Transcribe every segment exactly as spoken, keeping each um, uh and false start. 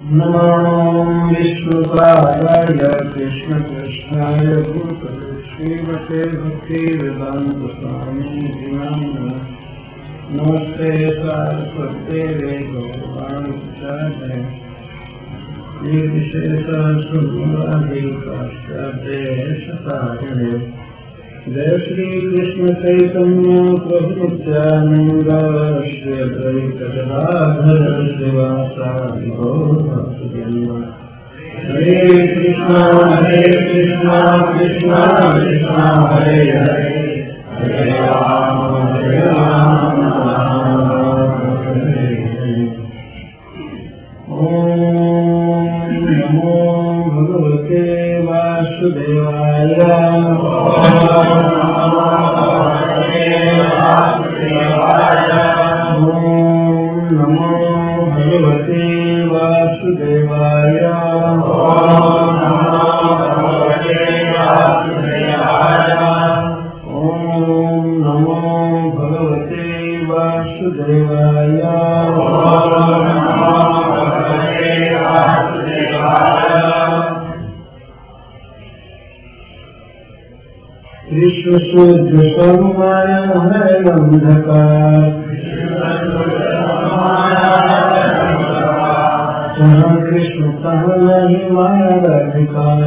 नमो विष्णुपादाय कृष्णकृष्णाय भूतले श्रीमते भक्तिवेदांत स्वामिने नमः। नमस्ते सारस्वते गौरवाणि ये विशेषाश्रुवादिकाश्चादेशतारिणे। जय श्री कृष्ण चैतन्य प्रभु नित्यानंद श्री अद्वैत गदाधर श्रीवासादि गौर भक्तवृंद। हरे कृष्णा हरे कृष्णा कृष्णा कृष्णा हरे हरे हरे राम हरे राम राम हरे हरे। ओम नमो भगवते वासुदेवाय। शुद्ध स्वमाया है अंधकार, जहाँ कृष्ण कहाँ नहीं माया अधिकार।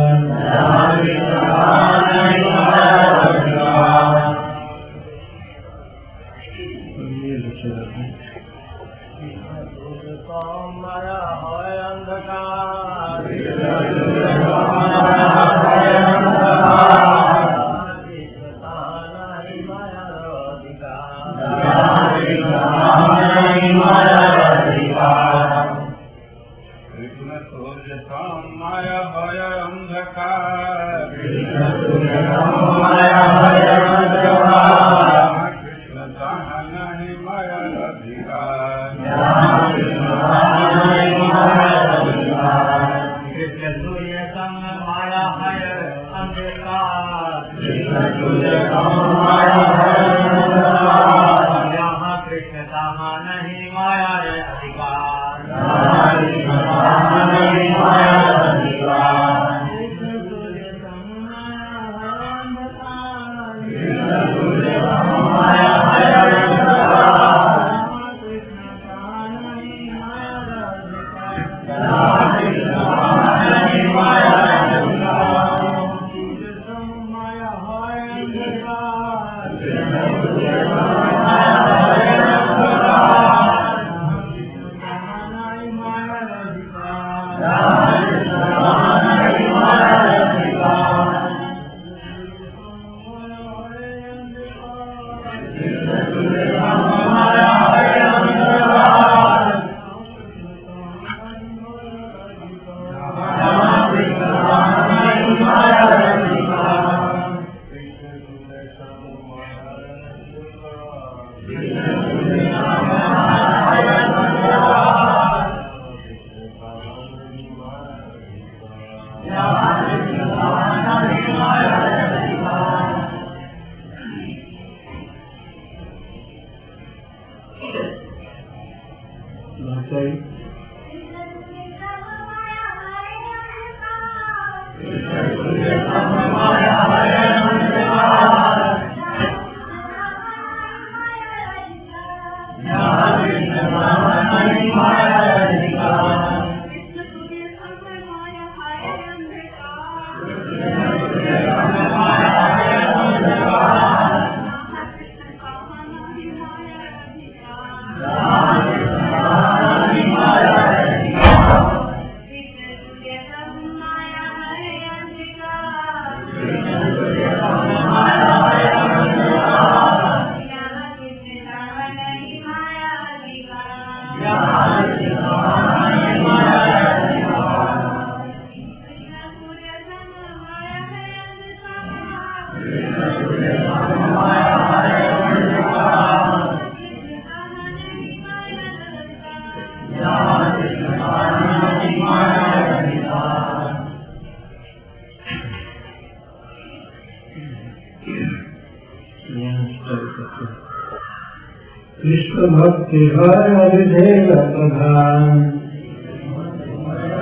कृष्ण भक्ति हर हृदय प्रधान,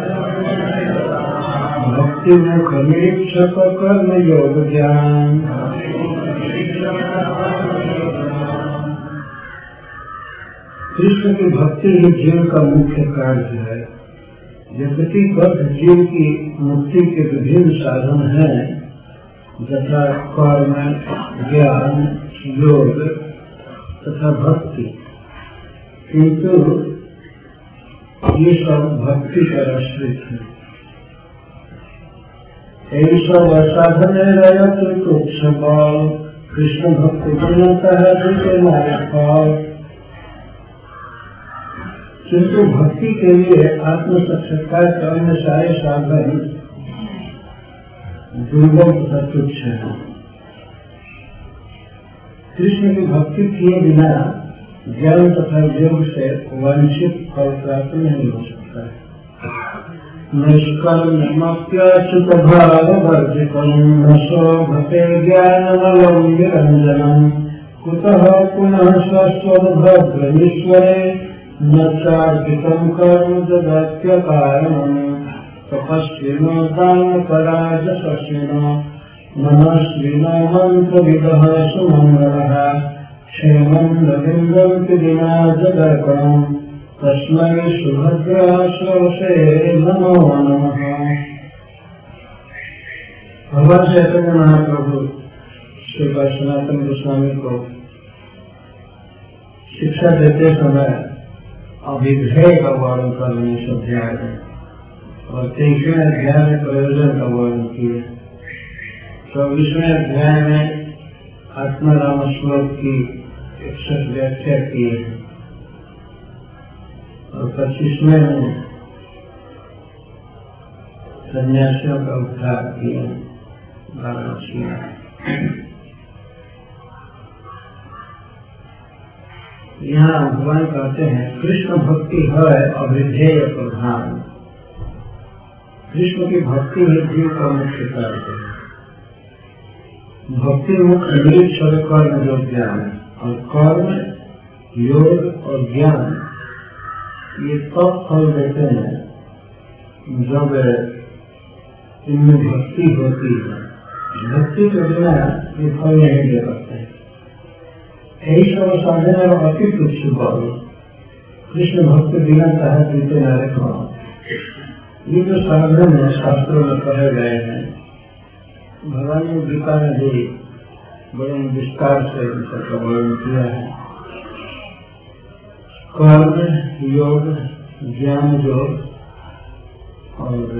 भक्ति मुख निरीक्षक कर्म योग ज्ञान। कृष्ण की भक्ति ही जीव का मुख्य कार्य है। यद्यपि बद्ध जीव की मुक्ति के विभिन्न साधन हैं, तथा कर्म, ज्ञान, योग तथा भक्ति, किंतु ये सब भक्ति पर आश्रित है। यही सब असाधन रयत तुच्छ फल, कृष्ण भक्ति बनता है दूसरे माया फल। किंतु भक्ति के लिए आत्म साक्षात्कार के अन्य सारे साधन दुर्लभ तथा तुच्छ है। कृष्ण की भक्ति किए बिना ज्ञान तथा योग से वांछित फल प्राप्त नहीं हो सकता है। निष्कर्मप्यच्युत भाव वर्जितम् न शोभते ज्ञानमलं निरञ्जनम् कुतः पुनः स्वस्वद्भद्रमीश्वरे न चार्जितं कर्म ददात्यकारणम् तपस्विनो दानपराजशस्विनो मनस्विनो मन्त्रविदः सुमङ्गलः क्षेमं रविन्दन्ति विना जगर्पणम् तस्मै सुभद्राश्वसे नमो नमः। भगवान चैतन्य महाप्रभु श्री सनातन गोस्वामी को शिक्षा देते समय अभिधेय का वर्णन कर रहे हैं इस अध्याय में, और तेईसवें अध्याय में प्रयोजन का वर्णन किए। चौबीसवें अध्याय में आत्माराम श्लोक की इकसठ व्याख्या की है, और पच्चीसवें में सन्यासियों का उद्धार किया वाराणसी में। यहाँ भगवान कहते हैं कृष्ण भक्ति है अभिधेय प्रधान। कृष्ण की भक्ति ही जीव का मुख्य कार्य है। भक्ति मुख्य निरीक्षण कर्म जो ज्ञान, और कर्म, योग और ज्ञान ये तब फल देते हैं जब इनमें भक्ति होती है। भक्ति के बिना ये फल नहीं दे पाते। यही सब साधन और अति तुच्छ बल, कृष्ण भक्ति बिना चाहे पीते नारे खाओ, ये जो साधन है शास्त्रों में कहे गए हैं। भगवान ने गीता में भी बड़े विस्तार से इनका वर्णन किया है। कर्म, योग, ज्ञान योग और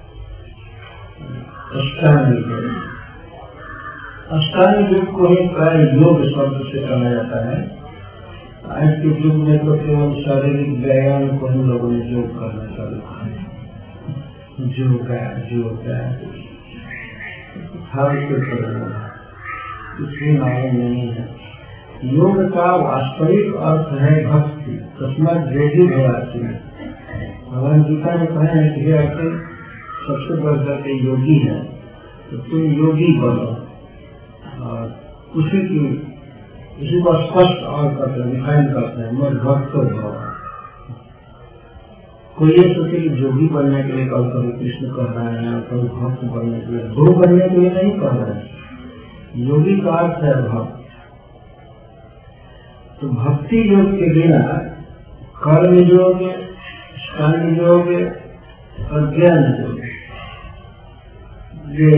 अष्टांग योग। अष्टांग योग को ही प्राय योग शब्द से कहा जाता है। आज के युग में तो केवल शारीरिक व्यायाम को हम लोगों ने योग करना चालू किया। योगा योगा फालतू करना कुछ भी मालूम नहीं है। योग का वास्तविक अर्थ है भक्ति। तस्मात् योगी भवासी। भगवान गीता में कहे हैं कि आपके सबसे बढ़कर के योगी है, तो तुम योगी बनो। और उसी की उसी को स्पष्ट और करते हैं, डिफाइन करते हैं, मत भक्त भव। कोई ये सोचे कि योगी बनने के लिए कल कभी कृष्ण कह रहा है, या कभी भक्त बनने के लिए, गुरु बनने के लिए नहीं कह रहे हैं। योगी का अर्थ है भक्त। तो भक्ति योग के बिना कर्म योग, ज्ञान योग और ज्ञान योग ये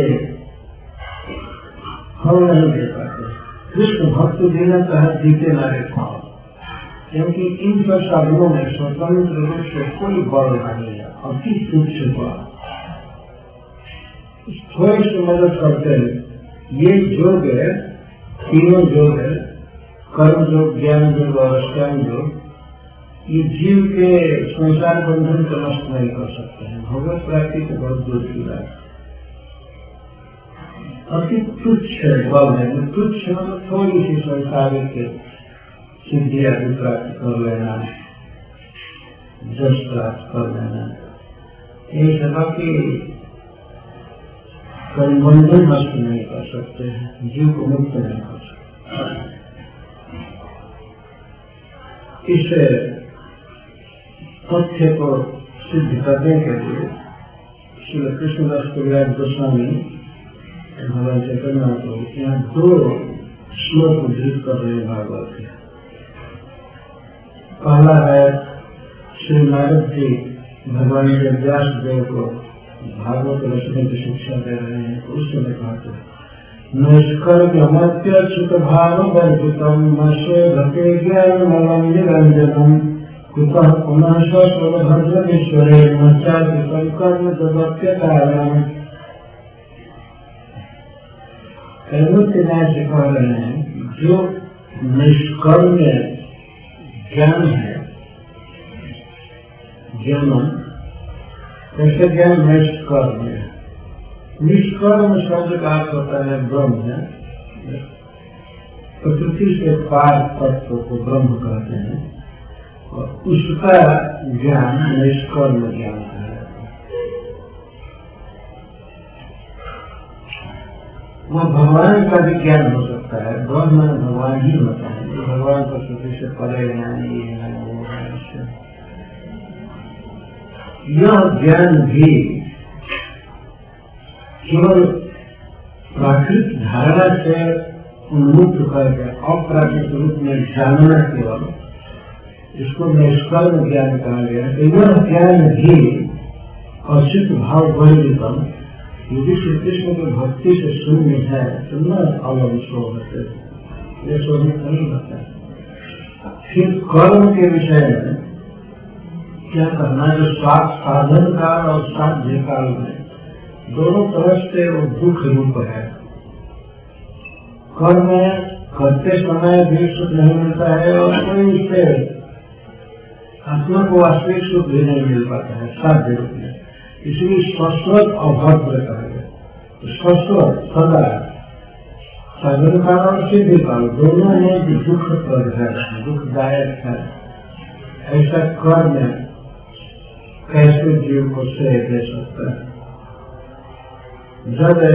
फल नहीं दे पाते। कृष्ण भक्ति बिना चाहे जीते नारे खाओ, क्योंकि इन सब साधनों में स्वतंत्र रूप से कोई बल नहीं है। अति तुच्छ बल थोड़ी सी मदद करते हैं। ये योग है, तीनों योग है, कर्म योग, ज्ञान योग और अष्टांग योग, ये जीव के संसार बंधन को नष्ट नहीं कर सकते हैं। भगवत प्राप्ति तो बहुत दूर की बात है। अति तुच्छ बल है। तुच्छ मतलब थोड़ी सी संसार के सिद्धि आदि प्राप्त कर लेना, जस प्राप्त कर लेना, ये सभा की बंधन नष्ट नहीं कर सकते हैं, जीव को मुक्त नहीं कर सकते। इस तथ्य को सिद्ध करने के लिए श्री कृष्णदास कविराज गोस्वामी भगवान चैतन्य को यहाँ दो श्लोक उद्धृत कर रहे हैं भागवत के। पहला है श्री नारद जी भगवान के व्यास देव को भागवत रचने की शिक्षा दे रहे हैं। तो उस समय कहते हैं नैष्कर्म्यमत्यच्युत भाव वर्जितम नशे ज्ञान मलम निरंजनम कुतः पुनः स्वभद्रेश्वरे नचाति संकर्म जगत्य कारण। कैमुक्ति न्याय से कह रहे हैं जो निष्कर्म्य ज्ञान है, ज्ञान कैसे ज्ञान निष्कर्म है। निष्कर्म शब्द का अर्थ होता है ब्रह्म है, प्रकृति से पार तत्व को ब्रह्म कहते हैं और उसका ज्ञान निष्कर्म ज्ञान है। वो भगवान का भी ज्ञान हो सकता है, ब्रह्म भगवान ही होता है, भगवान प्रकृति से परे हैं, ये है वो है। यह ज्ञान भी केवल प्राकृतिक धारणा से उन्मुक्त करके अप्राकृतिक रूप में जानना केवल इसको निष्कर्म ज्ञान कहा गया। तो यह ज्ञान भी अचित भाव वर्जितम यदि श्री कृष्ण की भक्ति से शून्य है तो न अलग होते, ये शोभित नहीं होता। फिर कर्म के विषय में क्या करना, जो साधन काल और साध्य काल में दोनों तरह से वो दुख रूप है। कर्म करते समय भी सुख नहीं मिलता है और कोई उससे आत्मा को वास्तविक सुख भी नहीं मिल पाता है साध्य रूप में। इसलिए शाश्वत और भद्र कहा गया। शाश्वत सदा साधन काल और सिद्धि काल दोनों में दुख पर है, दुखदायक है। ऐसा कर्म कैसे जीव को श्रेय दे सकता है। जब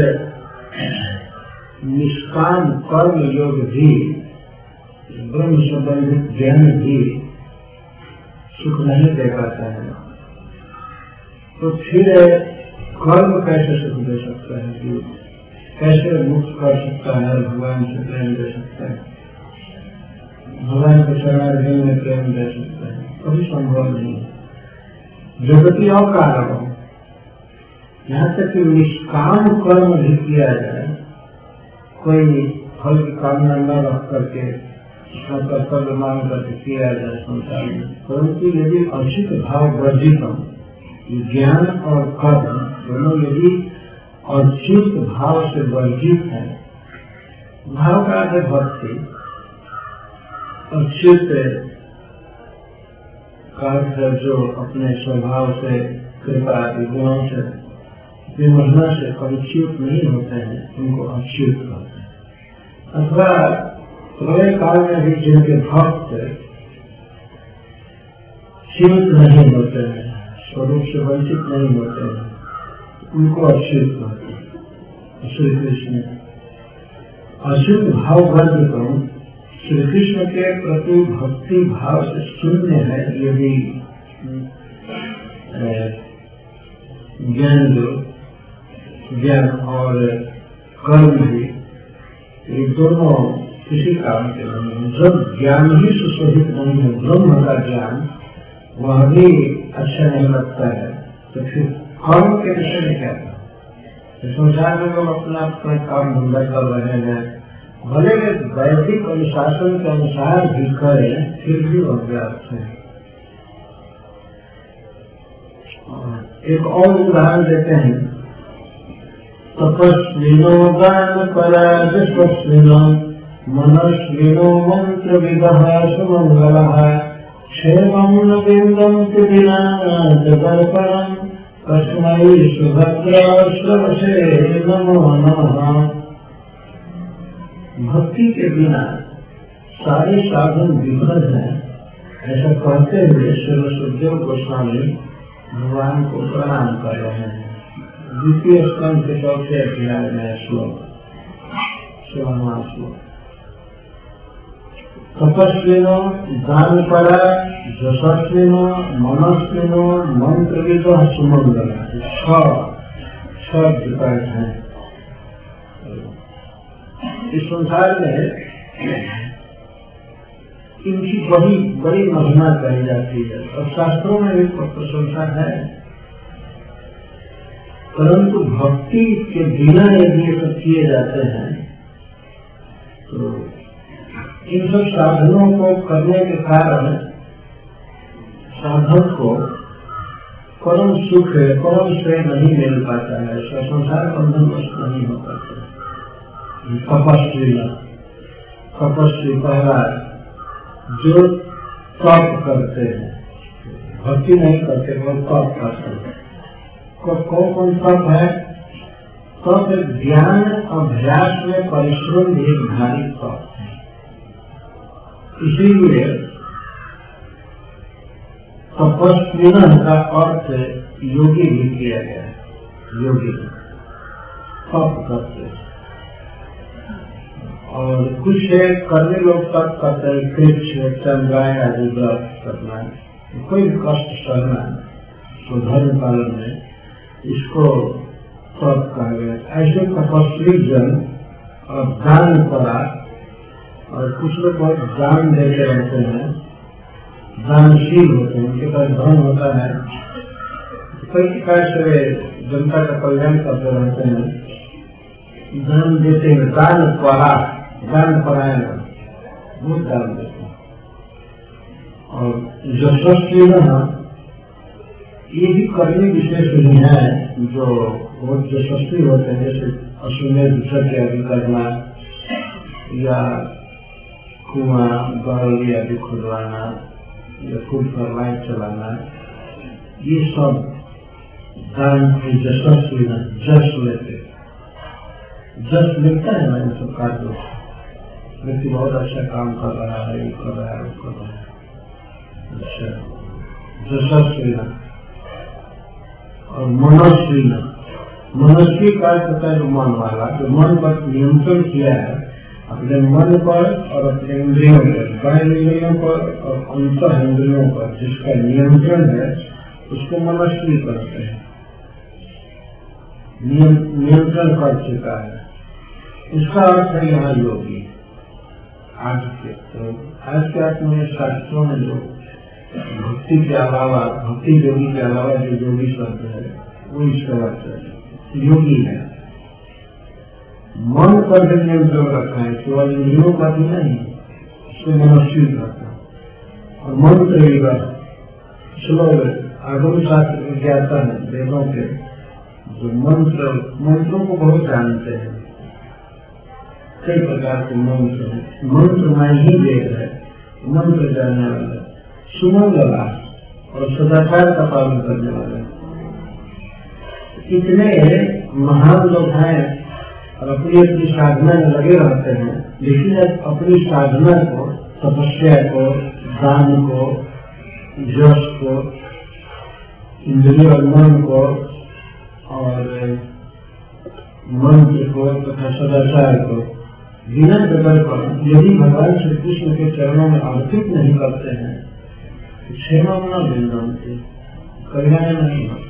निष्काम कर्म योग भी ब्रह्म संबंधित ज्ञान भी सुख नहीं दे पाता है तो फिर कर्म कैसे सुख दे सकता है जीव, कैसे मुक्त कर सकता है, भगवान से प्रेम दे सकता है, भगवान के शरणागति में प्रेम दे सकता है, कभी संभव नहीं है। जगती और कारण यहाँ तक कि निष्काम कर्म भी किया जाए, कोई फल की कामना न रख करके उसका कर्तव्य मान करके किया जाए संसार में, परंतु यदि अचित भाव वर्जित हो, ज्ञान और कर्म दोनों यदि अच्युत भाव से वर्जित है, भाव का अर्थ भक्ति, अच्युत का जो अपने स्वभाव से कृपा आदि गुणों से विमर्शना से परिच्युत नहीं होते हैं उनको अच्युत कहते हैं। अथवा प्रलय काल में भी जिनके भक्त च्युत नहीं होते हैं, स्वरूप से वंचित नहीं होते हैं, उनको अच्युत कहते हैं। श्री कृष्ण अच्युत भाव वर्ग को श्री कृष्ण के प्रति भक्ति भाव से शून्य है यदि ज्ञान जो ज्ञान और कर्म भी ये दोनों किसी काम के नहीं है। जब ज्ञान ही सुशोभित नहीं है, ब्रह्म का ज्ञान वह भी अच्छा नहीं लगता है, तो फिर कर्म के विषय में क्या था। संसार में लोग अपना अपना काम धंधा कर रहे हैं, भले वैदिक अनुशासन के अनुसार भी करें फिर भी वह व्यर्थ है। एक और उदाहरण देते हैं, तपस्विनो दान पराजस्विनो मनस्विनो मंत्र विदः सुमंगलः क्षेमं न विन्दन्ति विना जगर्पणं तस्मै सुभद्राश्रवसे नमो नमः। भक्ति के बिना सारे साधन विफल हैं, ऐसा कहते हुए श्री सुखदेव गोस्वामी भगवान को प्रणाम कर रहे हैं। द्वितीय स्कंद के चौथे अध्याय में श्लोक सोलहवां श्लोक। तपस्विनो दान परा यशस्विनो मनस्विनो मंत्र विदः सुमंगल। शब्द का है। इस संसार में इनकी बड़ी बड़ी महिमा कही जाती है और शास्त्रों में भी प्रशंसा है, परंतु भक्ति के बिना यदि ये सब किए जाते हैं तो इन सब साधनों को करने के कारण साधक को परम सुख परम श्रेय नहीं मिल पाता है, संसार बंधन नष्ट नहीं हो पाता है। तपस्वी तपस्वी पहला जो तप करते हैं, भक्ति नहीं करते, वो तप करते हैं। कौन कौन तप है? तप ज्ञान अभ्यास में परिश्रम भी एक भारी तप है। इसीलिए तपस्विन का अर्थ योगी भी किया गया है। योगी तप करते हैं और कुछ करने लोग तप करते हैं, कृष्ण चंद्राय आदि व्रत करना, कोई भी कष्ट सहना, तो धर्म पालन में इसको तप कहा गया। ऐसे तपस्वी जन और दान करा, और कुछ लोग बहुत दान देते रहते हैं, दानशील होते हैं, उनके पास धन होता है, कई प्रकार से जनता का कल्याण करते रहते हैं, दान देते हैं, दान करा दान परायण बहुत दान देते हैं। और यशस्वी ये भी करने विशेष नहीं है, जो बहुत यशस्वी होते हैं, जैसे अश्वमेध यज्ञ आदि करना या कुआं गौरवी आदि खुदवाना या खुद पर लाइट चलाना, ये सब दान के यशस्वी न जश लेते। जश मिलता है ना इन सब कार्यों से, व्यक्ति बहुत अच्छा काम कर रहा है, ये कर रहा है, वो कर रहा है, अच्छा यशस्वी न। और मनस्वी न, मनस्वी का होता है जो मन वाला, जो मन पर नियंत्रण किया है, अपने मन पर और अपने इंद्रियों पर, बाह्य इंद्रियों पर और अंतः इंद्रियों पर जिसका नियंत्रण है उसको मनस्वी करते हैं। नियंत्रण कर चुका है, इसका अर्थ है यहाँ योगी। आज के तो आज के अर्थ में शास्त्रों में जो भक्ति के अलावा, भक्ति योगी के अलावा जो योगी शब्द है वो इसका अर्थ है योगी है। मन पर भी नियंत्रण रखा है, केवल इंद्रियों का भी नहीं, उसको मनस्वी रखा। और मंत्र श्लोक आगम शास्त्र में ज्ञाता है, वेदों के जो मंत्र मंत्रों को बहुत जानते हैं, कई प्रकार के मंत्र हैं, मंत्र में ही वेद है, मंत्र जानने वाले सुमंगला और सदाचार का पालन करने वाले इतने महान लोग हैं और अपनी अपनी साधना में लगे रहते हैं, लेकिन अपनी साधना को, तपस्या को, दान को, यश को, इंद्रिय और मन को और मंत्र को तथा सदाचार को बिना बदल कर यदि भगवान श्री कृष्ण के चरणों में अर्पित नहीं करते हैं तो क्षेमा न वृंदावन से कल्याण नहीं होता।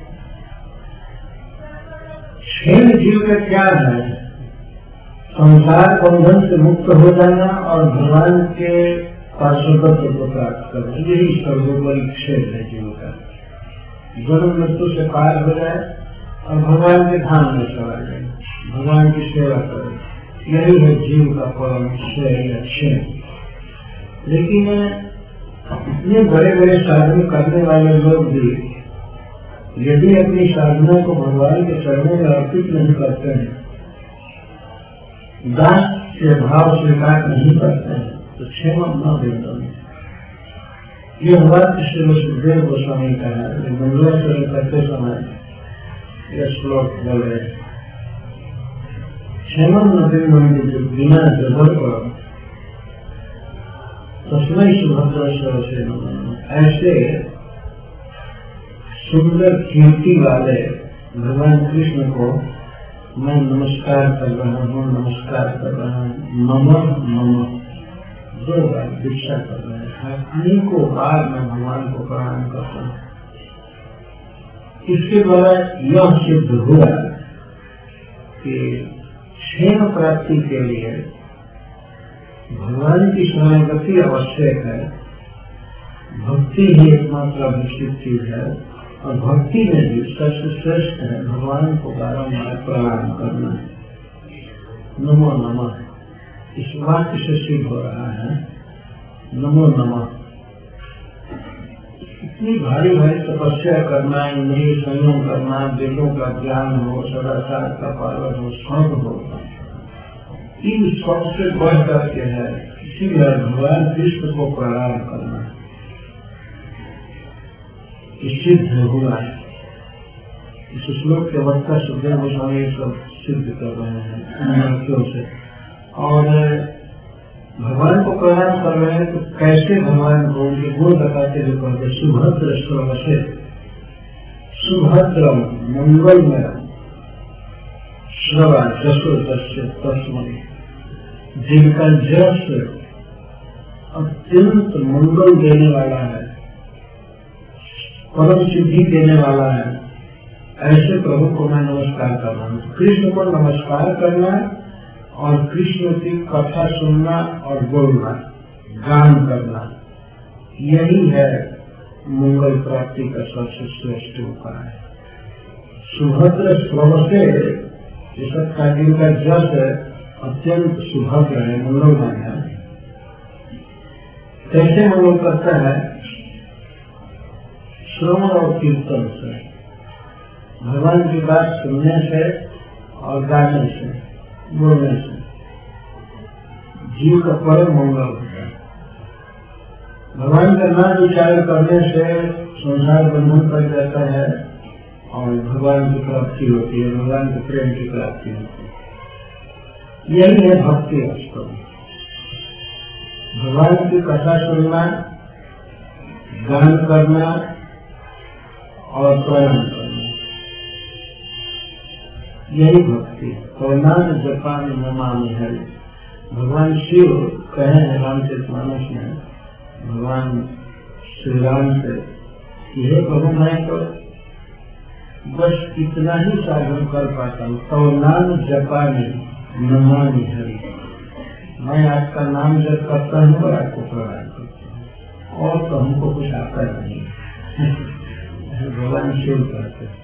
क्षेम जीव का क्या है? संसार बंधन से मुक्त हो जाना और भगवान के पार्षदत्व को प्राप्त करना, यही सर्वोपरि क्षेम है जीव का। जन्म मृत्यु से पार हो जाए और भगवान के धाम में चला जाए, भगवान की सेवा करे, यही है जीव का परम श्रेय क्षेम। लेकिन इतने बड़े बड़े साधन करने वाले लोग भी यदि अपनी साधना को भगवान के चरणों में अर्पित नहीं करते हैं, दास के भाव स्वीकार नहीं करते हैं, तो क्षेम न देता है। ये हमारे श्री सुखदेव गोस्वामी का है, मंगलाचरण करते समय यह श्लोक बोल रहे हैं, क्षेम न देंगे जो बिना जबर पर तस्मै सुभद्र से ऐसे सुंदर कीर्ति वाले भगवान कृष्ण को मैं नमस्कार कर रहा हूँ, नमस्कार कर रहा हूँ, नमः नमः दो बार दीक्षा कर रहे हैं, अनेकों बार मैं भगवान को प्रणाम करता हूँ। इसके द्वारा यह सिद्ध हुआ कि क्षेम प्राप्ति के लिए भगवान की शरणागति आवश्यक है। भक्ति ही एकमात्र अभिष्ट चीज है और भक्ति में भी सबसे श्रेष्ठ है भगवान को बारंबार प्रणाम करना। नमो नमः इस वाक्य से सिद्ध हो रहा है। नमो नमः इतनी भारी भारी तपस्या करना, इंद्रिय संयम करना, वेदों का ज्ञान हो, सदाचार का पालन हो, सब हो, इन सबसे बढ़ करके है इसीलिए भगवान कृष्ण को प्रणाम करना सिद्ध हुआ है। इस श्लोक के वक्ता सुखदेव गोस्वामी सब सिद्ध कर रहे हैं वाक्यों से। और भगवान को प्रणाम कर रहे हैं तो कैसे भगवान को उनके गुण बताते हुए कहते सुभद्र श्रवसे, सुभद्र मंगलमय श्रवा जसो दस्य तस्मय, जिनका जस अत्यंत मंगल देने वाला है, परम सिद्धि देने वाला है, ऐसे प्रभु को मैं नमस्कार कर रहा हूँ। कृष्ण को नमस्कार करना और कृष्ण की कथा सुनना और बोलना, गान करना, यही है मंगल प्राप्ति का सबसे श्रेष्ठ उपाय। सुभद्र श्रवसे इसका जिनका जस अत्यंत सुभद्र है, मंगलमय है। कैसे मंगल करता है? श्रवण और कीर्तन से, भगवान की बात सुनने से और गाने से, बोलने से जीव का परम मंगल होता है। भगवान का नाम विचार करने से संसार बंधन कर जाता है और भगवान की प्राप्ति होती है, भगवान के प्रेम की प्राप्ति होती है। यही है भक्ति वास्तव में। भगवान की कथा सुनना, गान करना और प्रणाम करना, यही भक्ति है। तो नाम जपान नमामि हरि, भगवान शिव कहे हैं रामचरितमानस में भगवान श्री राम से, यह प्रभु मैं तो बस इतना ही साधन कर पाता हूँ, तो नाम जपान नमामि हरि, मैं आपका नाम जप करता हूँ और आपको प्रणाम करता हूँ, और तो हमको कुछ आता नहीं। भगवान शिव कहते हैं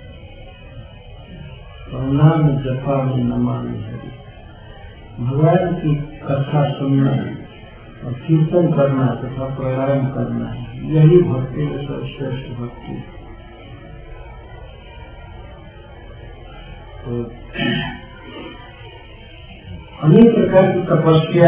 नाम जपामि नमामि हरि, भगवान की कथा सुनना और कीर्तन करना तथा प्रणाम करना, यही भक्ति में सर्वश्रेष्ठ भक्ति। तो अनेक प्रकार की तपस्या,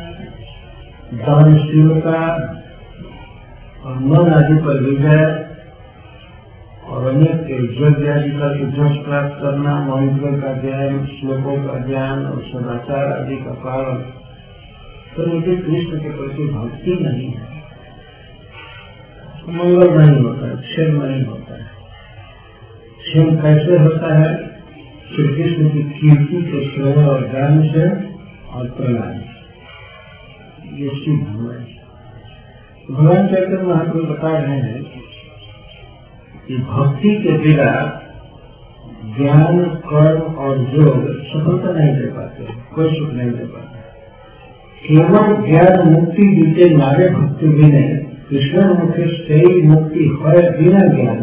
दानशीलता और मन आदि पर विजय और अनेक यज्ञ आदि का जस प्राप्त करना, मंत्र का ज्ञान, श्लोकों का ज्ञान और सदाचार आदि का पालन, तो मुझे कृष्ण के प्रति भक्ति नहीं है, मंगल नहीं होता है, क्षेम नहीं होता है। क्षेम कैसे होता है? श्री कृष्ण की कीर्ति के श्रवण और ज्ञान से और प्रणाम, ये सिद्ध हुआ है। भगवान चैतन्य महाप्रभु बता रहे हैं कि भक्ति के बिना ज्ञान, कर्म और योग सफलता नहीं दे पाते, कोई सुख नहीं दे पाते। केवल ज्ञान मुक्ति बीते नारे भक्ति बिने, कृष्ण मुखे से मुक्ति है बिना ज्ञान।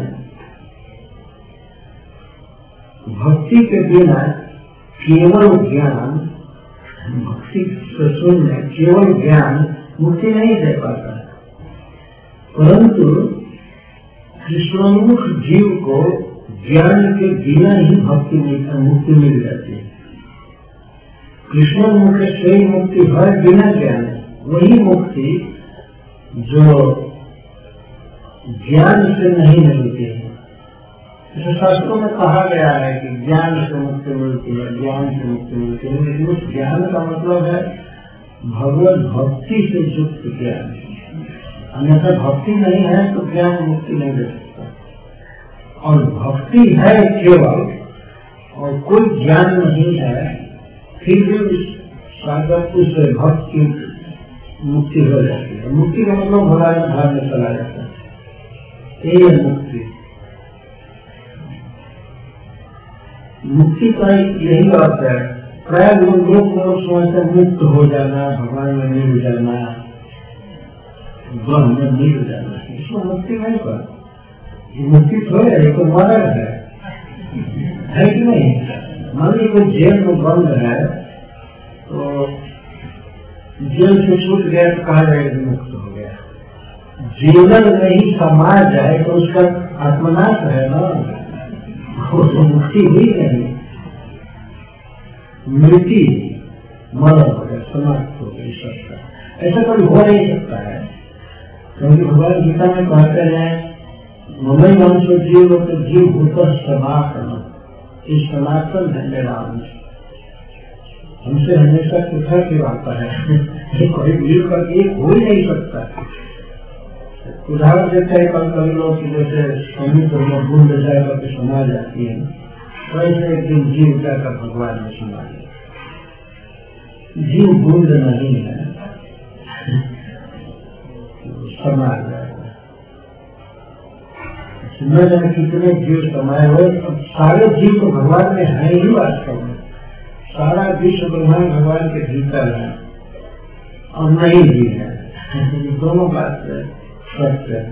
भक्ति के बिना केवल ज्ञान, भक्ति से सुनने केवल ज्ञान मुक्ति नहीं दे पाता है, परंतु कृष्णोन्मुख जीव को ज्ञान के बिना ही भक्ति मुक्ति मिल जाती है। कृष्णोन्मुख से ही मुक्ति है बिना ज्ञान, वही मुक्ति जो ज्ञान से नहीं मिलती है। जैसे शास्त्रों में कहा गया है कि ज्ञान से मुक्ति मिलती है, ज्ञान से मुक्ति मिलती है, लेकिन उस ज्ञान का मतलब है भगवत भक्ति से युक्त ज्ञान। अन्यथा भक्ति नहीं है तो ज्ञान मुक्ति नहीं दे सकता। और भक्ति है केवल और कोई ज्ञान नहीं है, फिर भी उस साधक उस भक्त की मुक्ति हो जाती है। मुक्ति का मतलब भगवान धाम में चला जाता है, ये मुक्ति। मुक्ति का यही अर्थ है। प्राय लोग लोग समझते मुक्त हो जाना, भगवान में मिल जाना, ब्रह्म में मिल जाना, इसको मुक्ति नहीं कर, मुक्ति थोड़े है, तो मरण है, है कि नहीं? मान लीजिए कोई जेल में बंद है तो जेल से छूट गया तो कहा जाएगा मुक्त हो गया। जेलर में ही समा जाए तो उसका आत्मनाश है ना, वो तो मुक्ति हुई नहीं, मृत्यु मरण हो गया, समाप्त हो गई सबका। ऐसा कभी हो नहीं सकता है, क्योंकि भगवान गीता में कहते हैं ममई वंशो जीव तो जीव होकर सनातन, इस सनातन है मेरा अंश, हमसे हमेशा कुछ की आता है, कोई मिलकर एक हो ही नहीं सकता। उदाहरण देते हैं कल कभी लोग की जैसे समुद्र में बूंद जाकर के समा जाती है, वैसे एक दिन जीव जाकर भगवान में समा गया। जीव बूंद नहीं है, समा जाएगा। न जाने कितने जीव समाये हुए, अब सारे जीव तो भगवान में है ही वास्तव में, सारा विश्व ब्रह्मांड भगवान के भीतर है और नहीं भी है, दोनों बात है सत्य है।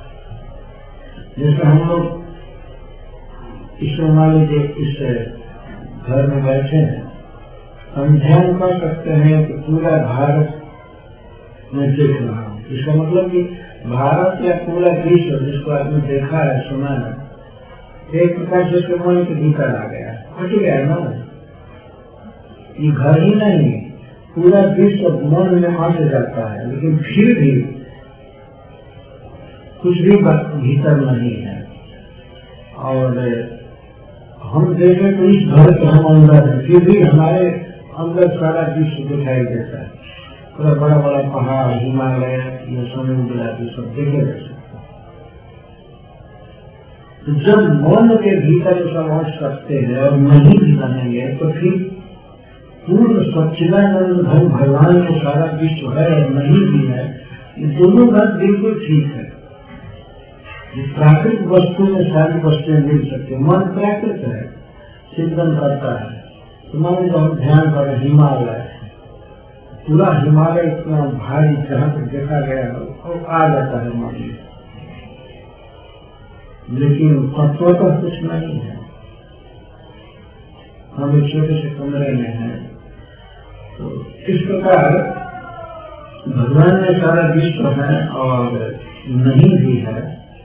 जैसे हम लोग इसमें मान लीजिए इस घर में बैठे हैं, हम ध्यान कर सकते हैं कि पूरा भारत में देख रहा हूँ, इसका मतलब कि भारत या पूरा विश्व जिसको आपने देखा है सुना है, एक प्रकार से उसके मन के भीतर आ गया, हट गया ना, ये घर ही नहीं, पूरा विश्व मन में हट जाता है, लेकिन फिर भी कुछ भी भीतर नहीं है। और हम देखें तो इस घर के हम अंदर है, फिर भी हमारे अंदर सारा विश्व दिखाई देता है, पूरा बड़ा बड़ा पहाड़, हिमालय, ये समुद्र आदि सब देखे जाते। तो जब मन के भीतर समझ सकते हैं और नहीं भी बनेंगे तो फिर पूर्ण सच्चिदानंद धन भगवान में सारा विश्व है और नहीं भी है, ये दोनों बात बिल्कुल ठीक है। प्राकृतिक वस्तु में सारी वस्तुएं मिल सकती है, मन प्राकृत है, चिंतन करता है। तो मान लीजिए हम ध्यान करें हिमालय, पूरा हिमालय इतना भारी जहाँ तक देखा गया है और आ जाता है मन में, लेकिन तत्व तो कुछ नहीं है। हम एक छोटे से कमरे में हैं, तो इस प्रकार भगवान में सारा विश्व है और नहीं भी है।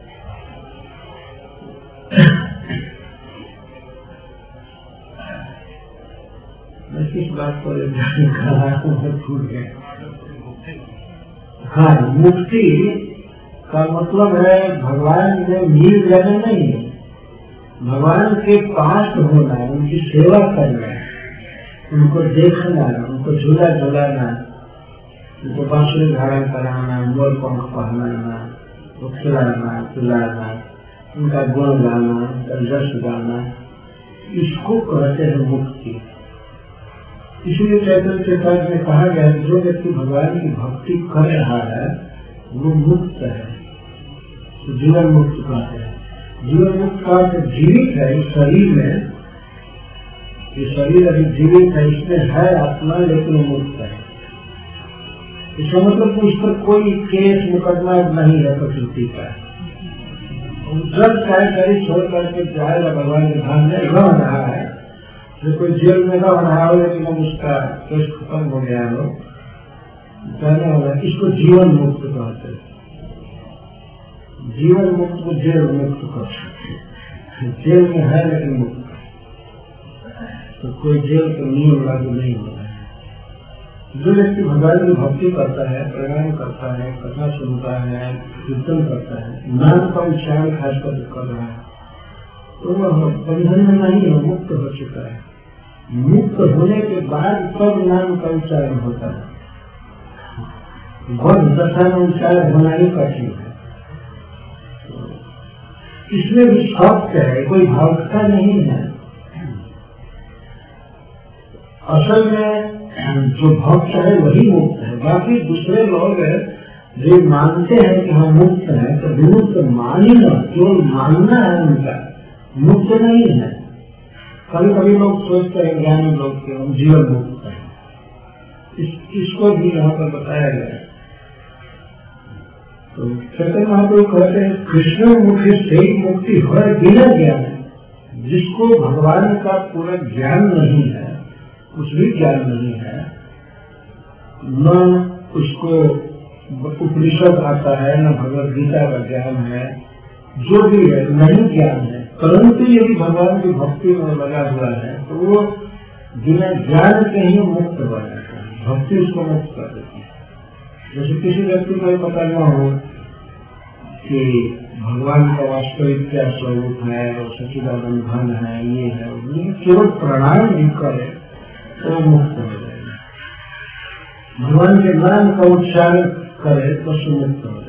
मैं किस बात को भूल गया। हाँ, मुक्ति का मतलब है भगवान में मिल जाना नहीं है, भगवान के पास होना है, उनकी सेवा करना है, उनको देखना, उनको झूला झुलाना, उनको बांसुरी धारण कराना, मोर पंख पहनाना, वो खिलाना पिलाना, उनका गुण गाना, उनका यश गाना, इसको कहते हैं मुक्ति। इसलिए चैतन्य चेतावनी में कहा गया है जो व्यक्ति भगवान की भक्ति कर रहा है वो मुक्त है, तो जीवन मुक्त कहते हैं। जीवन मुक्त का अर्थ जीवित है इस शरीर में, ये शरीर अभी जीवित है, इसमें है आत्मा लेकिन मुक्त है। इसका मतलब उस पर कोई केस मुकदमा नहीं है प्रकृति का। जब चाहे शरीर छोड़ करके जाएगा भगवान के धाम में रह रहा है, जो कोई जेल में रह रहा हो लेकिन अब उसका केस खत्म हो गया हो, जाने होगा, इसको जीवन मुक्त कहते हैं। जीवन मुक्त को जेल मुक्त कर सकते, जेल में है लेकिन मुक्त, तो कोई जेल का नियम लागू नहीं हो रहा है। जो व्यक्ति भगवान की भक्ति करता है, प्रणाम करता है, कथा सुनता है, कीर्तन करता है, नाम का उच्चारण खासकर कर रहा है, तो वह बंधन में नहीं है, मुक्त हो चुका है। मुक्त होने के बाद तब नाम का उच्चारण होता है, बहुत दशा में उच्चारण होना ही कठिन है। इसमें भी सत्य है, कोई भावुकता नहीं है। असल में जो भक्त है वही मुक्त है, बाकी दूसरे लोग जो मानते हैं कि हम मुक्त हैं तो विमुक्त मान ही ना, केवल मानना है उनका, मुक्त नहीं है। कभी कभी लोग सोचते हैं ज्ञानी लोग के हम जीवन मुक्त हैं, इस, इसको भी यहाँ पर बताया गया है। तो चैतन्य महाप्रभु कहते हैं कृष्ण मुख्य से ही मुक्ति हर बिना ज्ञान, जिसको भगवान का पूरा ज्ञान नहीं है, कुछ भी ज्ञान नहीं है, न उसको उपनिषद आता है, न भगवद गीता का ज्ञान है, जो भी है नहीं ज्ञान है, परंतु यदि भगवान की भक्ति में लगा हुआ है तो वो बिना ज्ञान के ही मुक्त हो जाता है, भक्ति उसको मुक्त कर देती है। जैसे किसी व्यक्ति को पता न हो कि भगवान का वास्तविक क्या स्वरूप है और सच्चिदानंद धन है, ये है, केवल प्रणाम भी करे तो मुक्त हो जाएगा। भगवान के नाम का उच्चारण करे तो सुमुक्त हो जाएगा।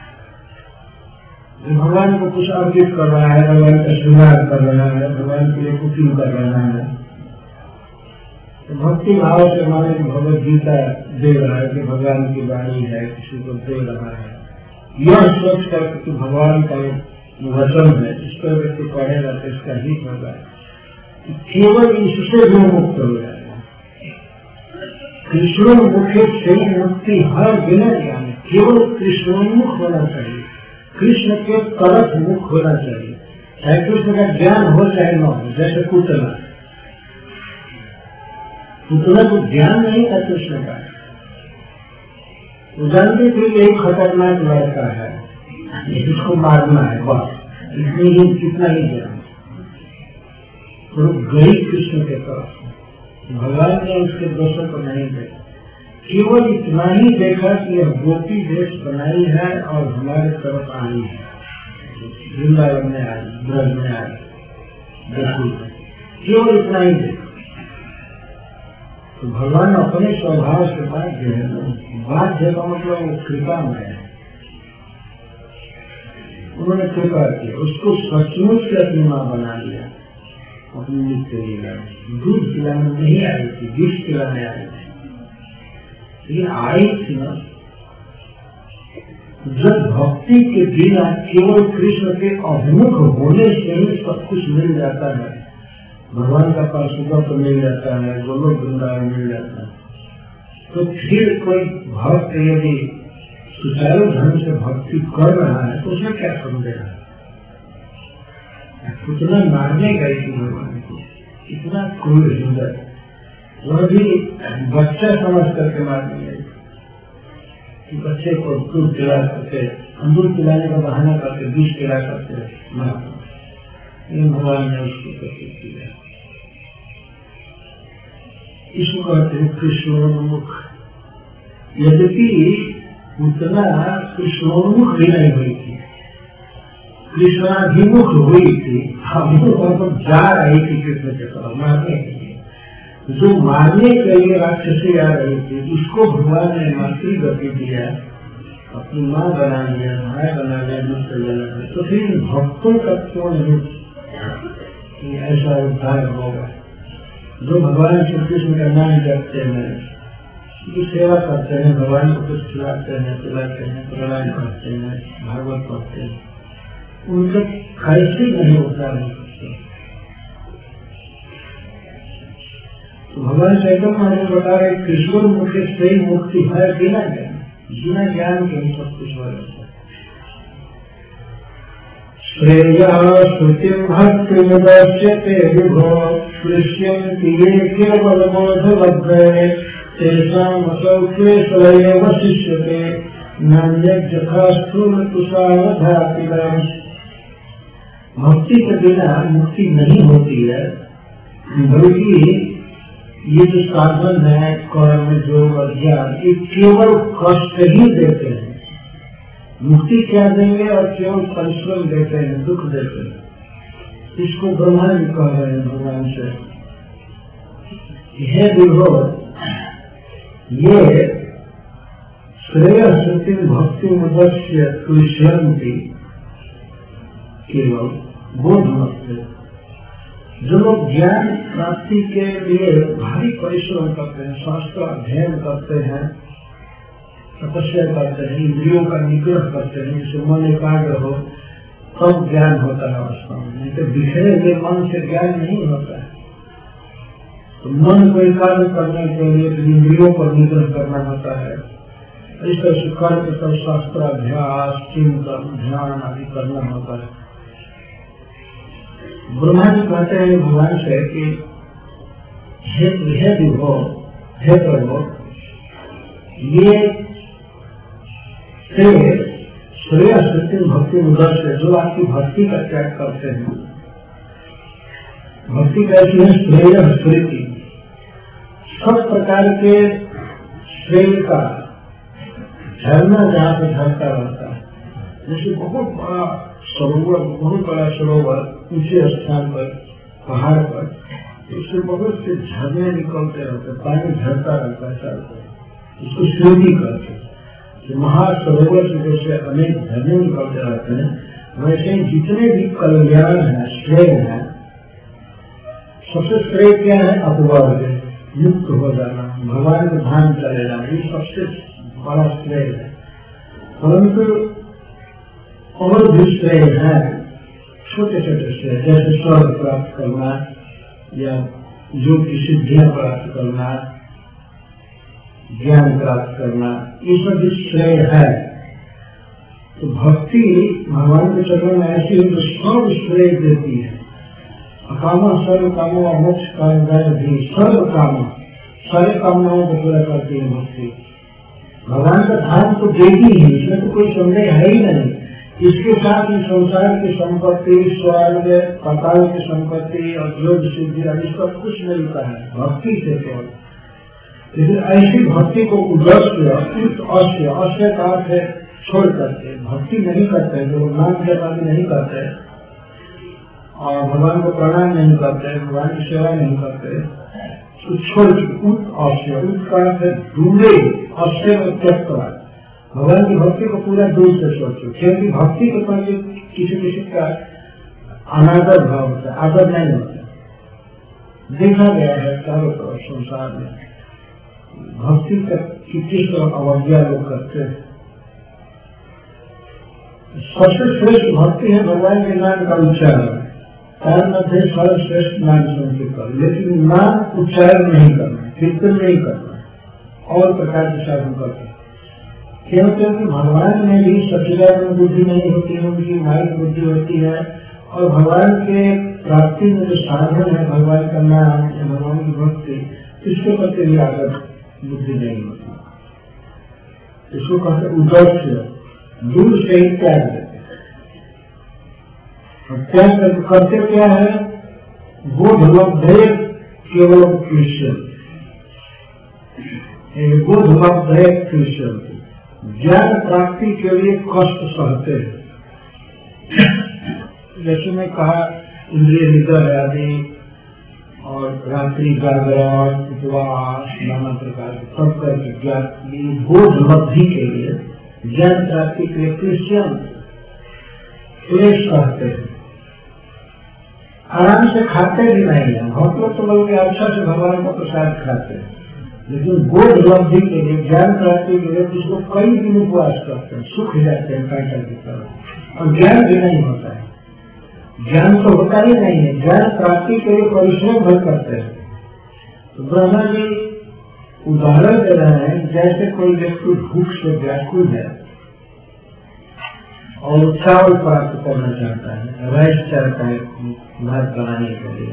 भगवान को कुछ अर्पित कर रहा है, भगवान का श्रृंगार कर रहा है, भगवान के लिए कुकिंग कर रहा है, तो भक्ति भाव से माने भगवद गीता दे रहा है कि भगवान की वाणी है, किसी को दे रहा है, यह सोच कर कि भगवान का वचन है, इस पर व्यक्ति पढ़ेगा तो इसका हित होगा, केवल इससे भी मुक्त हो जाएगा। कृष्णोन्मुखे से मुक्ति हर बिना ज्ञान, केवल कृष्णोन्मुख होना चाहिए, कृष्ण के तरफ मुख होना चाहिए, चाहे कृष्ण का ज्ञान हो चाहे न हो। जैसे पुतला, पुतला को ज्ञान नहीं था कृष्ण का, वो जानती थी यही खतरनाक लड़का है, इसको मारना है, बस इतनी ही कितना ही ज्ञान, तो गई कृष्ण के तरफ। भगवान ने उसके दोषों को नहीं देखा, केवल इतना ही देखा कि यह गोपी देश बनाई है और हमारे तरफ आई है, वृंदावन में आई, ब्रज में आई, बिल्कुल केवल इतना ही देखा। तो भगवान अपने स्वभाव से बाध्य है, बाध्य का मतलब कृपा में है, उन्होंने कृपा की, उसको सचमुच से अपनी मां बना लिया, अपनी नित्य लीला। दूध पिलाने नहीं आई थी, विष पिलाने आई थी, ये आई थी ना। जब भक्ति के बिना केवल कृष्ण के अभिमुख होने से ही सब कुछ मिल जाता है, भगवान का पार्षद मिल जाता है, गोलोक वृंदावन मिल जाता है, तो फिर कोई भक्त यदि सुचारू ढंग से भक्ति कर रहा है तो उसे क्या समझेगा? कितना मारने गई थी भगवान को, इतना क्रूर हृदय, वह भी बच्चा समझ करके मारने गई कि बच्चे को दूध पिला करके, दूध पिलाने का बहाना करके बीज पिला करके मार, इन भगवान ने उसको प्रतीक किया। इसको कहते हैं कृष्णोन्मुख। यद्यपि उतना कृष्णोन्मुख भी नहीं हुई थी, कृष्णाभिमुख हुई थी, हम जा रही थी कृष्ण के तरफ मारने के लिए। जो मारने के लिए राक्षसी आ रही थी उसको भगवान ने मातृ गति दिया, अपनी माँ बना लिया, भाई बना लिया, दूसरे बना लिया, तो फिर भक्तों का क्यों नहीं ऐसा उद्धार होगा? जो भगवान श्री कृष्ण का नाम करते हैं, उनकी सेवा करते हैं, भगवान को कुछ खिलाते हैं, पिलाते हैं, प्रणाम करते हैं, भागवत पढ़ते हैं, उनका कैसे नहीं उद्धार हो सकते? तो भगवान चैतन्य महाप्रभु बता रहे कृष्णोन्मुख से ही मुक्ति है, बिना ज्ञान, बिना ज्ञान के ही सब कुछ हो जाता है। श्रेया श्रुति भक्ति मुदश्यते विभो कृष्यन्ति ये केवल बोधवद्गये तेषाम् असौ क्लेशैव वशिष्यते नान्यत् यथा स्थूल तुषारधातिनाम्। भक्ति के बिना मुक्ति नहीं होती है, बल्कि ये जो साधन है कर्म योग और ज्ञान, ये केवल कष्ट ही देते हैं। मुक्ति क्या देंगे? और केवल परिश्रम देते हैं, दुख देते हैं। इसको ब्रह्मा जी कह रहे हैं भगवान से, हे विभो, ये श्रेय श्रुति भक्ति मुदस्य कृष्यन्ति केवल बोध मत। जो लोग ज्ञान प्राप्ति के लिए भारी परिश्रम करते हैं, शास्त्र अध्ययन करते हैं, तपस्या करते हैं, इंद्रियों का निग्रह करते हैं, जिससे मन एकाग्र हो, तब ज्ञान होता है वास्तव में। नहीं तो बिखरे हुए मन से ज्ञान नहीं होता है। तो मन को एकाग्र करने के लिए इंद्रियों पर नियंत्रण करना होता है। इस तरह से कर्म सब शास्त्राभ्यास, चिंतन, ध्यान आदि करना होता है। ब्रह्मा जी कहते हैं भगवान से कि हे हे विभो, हे प्रभु, ये श्रेय सत्य भक्ति उदर से जो आपकी भक्ति का त्याग करते हैं, भक्ति कैसी है? श्रेय स्मृति, सब प्रकार के श्रेय का झरना जहाँ पे झरता रहता है, जैसे बहुत बड़ा सरोवर, बहुत बड़ा सरोवर ऊंचे स्थान पर, पहाड़ पर, उससे बहुत से झरने निकलते रहते, पानी झरता रहता है चारों तरफ, इसको श्रेणी करते हैं। महासरोवर से जैसे अनेक झरने निकलते रहते हैं, वैसे जितने भी कल्याण है, श्रेय है, सबसे श्रेय क्या है? अपवर्ग, मुक्त हो जाना, भगवान के धाम चले जाना, ये सबसे बड़ा श्रेय है। परंतु और भी श्रेय है छोटे छोटे श्रेय, जैसे स्वर्ग प्राप्त करना या योग की सिद्धियां प्राप्त करना, ज्ञान प्राप्त करना, ये सब भी श्रेय है। तो भक्ति भगवान के चरणों में ऐसी है जो सर्व श्रेय देती है। अकामा सर्व कामो मोक्ष काम भी, सर्व कामो, सारे कामनाओं को पूरा करती है भक्ति। भगवान का धाम तो देगी ही, इसमें तो कोई संदेह है ही नहीं। इसके साथ ही संसार की संपत्ति, स्वर्ग, पाताल की संपत्ति और योग सिद्धि आदि सब कुछ मिलता है भक्ति से केवल। लेकिन ऐसी भक्ति को उदस्य, अस्य, अस्य का अर्थ है छोड़ करके भक्ति नहीं करते, जो नाम जप आदि नहीं करते और भगवान को प्रणाम नहीं करते, भगवान की सेवा नहीं करते, तो छोड़ उत अस्य, उत का अर्थ है दूरे, अस्य में त्यक्तवाद, भगवान की भक्ति को पूरा दूर से सोचो। क्योंकि भक्ति के प्रति किसी किसी का अनादर भाव होता है, आदर नहीं होता। देखा गया है चारों तरफ संसार में भक्ति का किस तरह अवज्ञा लोग करते हैं। सबसे श्रेष्ठ भक्ति है भगवान के नाम का उच्चारण, कान मध्य सर्वश्रेष्ठ नाम सुनते कर, लेकिन नाम उच्चारण नहीं करना, कीर्तन नहीं करना, और प्रकार के साधन करते। क्यों? क्योंकि भगवान में भी सच्चिदानंद बुद्धि नहीं होती है, उनकी माइक बुद्धि होती है, और भगवान के प्राप्ति में जो साधन है भगवान का नाम या भगवान की भक्ति, इसके प्रति भी आदर बुद्धि नहीं होती। इसको कहते उदस्य, दूर से ही त्याग देते। और त्याग करते क्या है? बोध लब्धे केवल क्रिश्चियन, बोध लब्धे क्रिश्चियन, ज्ञान प्राप्ति के लिए कष्ट सहते हैं। जैसे मैं कहा, इंद्रिय निग्रह आदि और रात्रि जागरण, उपवास, नाना प्रकार के सब करके ज्ञान बोध लब्धि के लिए, ज्ञान प्राप्ति के लिए क्रिश्चियन क्लेश सहते हैं, आराम से खाते भी नहीं है। बहुत लोग तो लोग अच्छा से भगवान का प्रसाद खाते हैं, लेकिन बोध लब्धि के लिए, ज्ञान प्राप्ति के लिए जिसको कई दिन उपवास करते हैं, सुख जाते हैं कांटा की तरह, और ज्ञान भी नहीं होता है। ज्ञान तो होता ही नहीं है, ज्ञान प्राप्ति के लिए परिश्रम भर करते हैं। तो ब्रह्मा जी उदाहरण दे रहे हैं, जैसे कोई व्यक्ति भूख से व्याकुल है और चावल प्राप्त करना चाहता है, राइस चाहता है भात बनाने के लिए,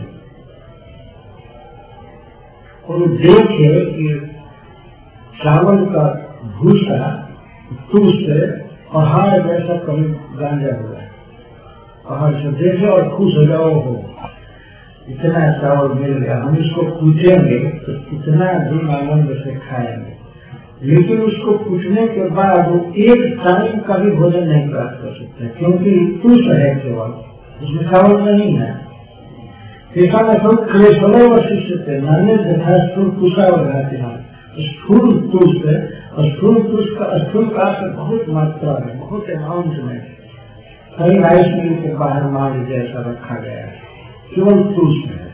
और देखे कि चावल का भूसा तुल से पहाड़ जैसा कभी गांजा हुआ है, पहाड़ से देखे और खुश हो जाओ, हो इतना चावल मिल गया, हम इसको पूछेंगे तो कितना दिन आनंद से खाएंगे। लेकिन उसको पूछने के बाद वो एक टाइम का भी भोजन नहीं प्राप्त कर सकते, क्योंकि तुष है केवल, उसमें चावल नहीं है। ऐसा में सब क्लेशों वशिष्ठ थे, नान्य तथा स्थूल तुषा बनाते हैं। स्थूल तुष है, और स्थूल तुष का स्थूल का बहुत मात्रा में, बहुत अमाउंट में, कई राइस मिल के बाहर माल जैसा रखा गया है, केवल तुष है,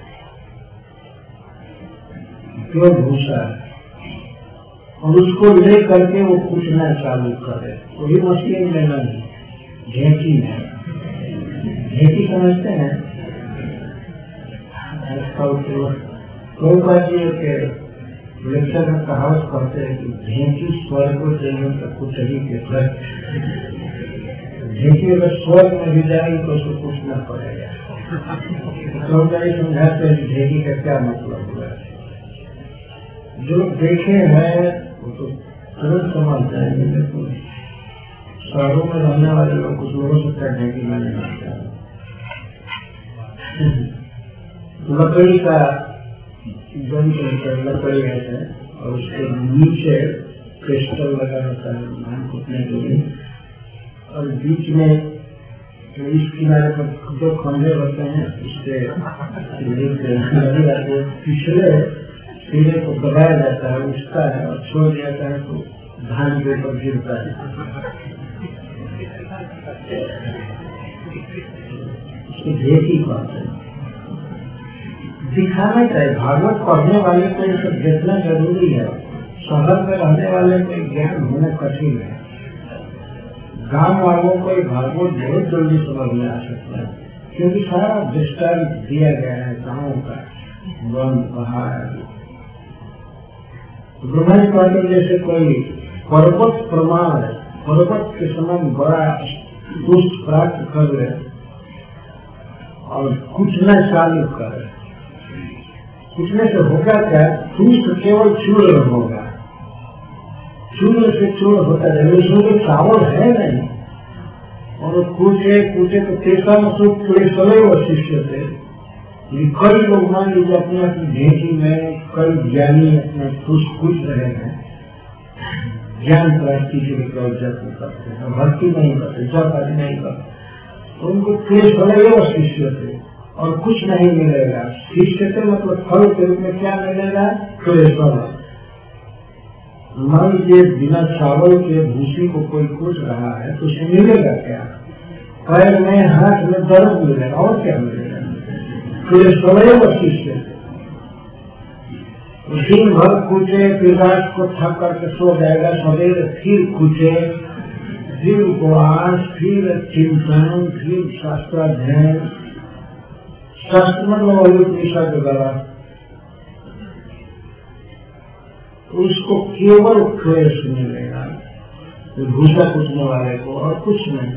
केवल भूसा है, और उसको ले करके वो पूछना चालू करे। वही मशीन में नहीं, ढेंकी है, ढेंकी समझते हैं, प्रभुपाद जी के लेक्चर में कहावत कहते हैं कि ढेंकी स्वर्ग को चाहिए तो कुछ ही के प्रश्न ढेंकी अगर स्वर्ग में भी जाएगी तो उसको पूछना पड़ेगा। प्रभुपाद जी समझाते हैं कि ढेंकी का क्या मतलब हुआ। जो देखे हैं वो तो तुरंत समझ जाएंगे, लेकिन शहरों में रहने वाले लोग कुछ लोगों से करने की नहीं जानते। लकड़ी का लकड़ी है और उसके नीचे क्रिस्टल लगा रहता है धान कूटने के लिए, और बीच में इस किनारे पर दो खंभे होते हैं, उससे पिछले सिरे को दबाया जाता है, उठता है और छोड़ जाता है तो धान के ऊपर गिरता है। उसको ढेकी कहते हैं। दिखाना चाहिए, भागवत पढ़ने वाले को ये सब देखना जरूरी है। शहर में रहने वाले को ज्ञान होना कठिन है, गांव वालों को भागवत बहुत जल्दी समझ में आ सकता है, क्योंकि सारा दृष्टांत दिया गया है गाँव का, वन पहाड़। ब्रह्मांड पाटिल जैसे कोई पर्वत प्रमाण है, पर्वत के समान बड़ा दुष्ट प्राप्त कर ले और कुछ न चालू करे, कुछने से होगा क्या, दुष्ट केवल चूर्ण होगा, चूर्ण से चूर्ण होता है, उसमें तो चावल है नहीं। और कूचे कूचे तो तेसा मसूद पूरे समय वो शिष्य थे। कई लोग मान लीजिए अपने अपनी ढेंकी में कई ज्ञानी अपने कुछ कुछ रहे हैं, ज्ञान प्राप्ति के लिए केवल जप करते हैं, भक्ति नहीं करते, जप आदि नहीं करते। तो उनको पूरे समय वो शिष्य थे और कुछ नहीं मिलेगा। शिष्य से मतलब फल के रूप में क्या मिलेगा, क्लेशल। मान लीजिए बिना चावल के भूसी को कोई कूट रहा है तो उसे मिलेगा क्या, पैर में हाथ में दर्द मिलेगा और क्या मिलेगा। क्लेशल वो शिष्य थे, दिन भर कूचे, फिर रात को थक करके सो जाएगा, सवेरे फिर कूचे, फिर उपवास, फिर चिंतन, फिर शास्त्राध्ययन। शास्त्र में निशा जो गला उसको केवल क्लेश मिलेगा, भूसा कुटने वाले को, और कुछ नहीं।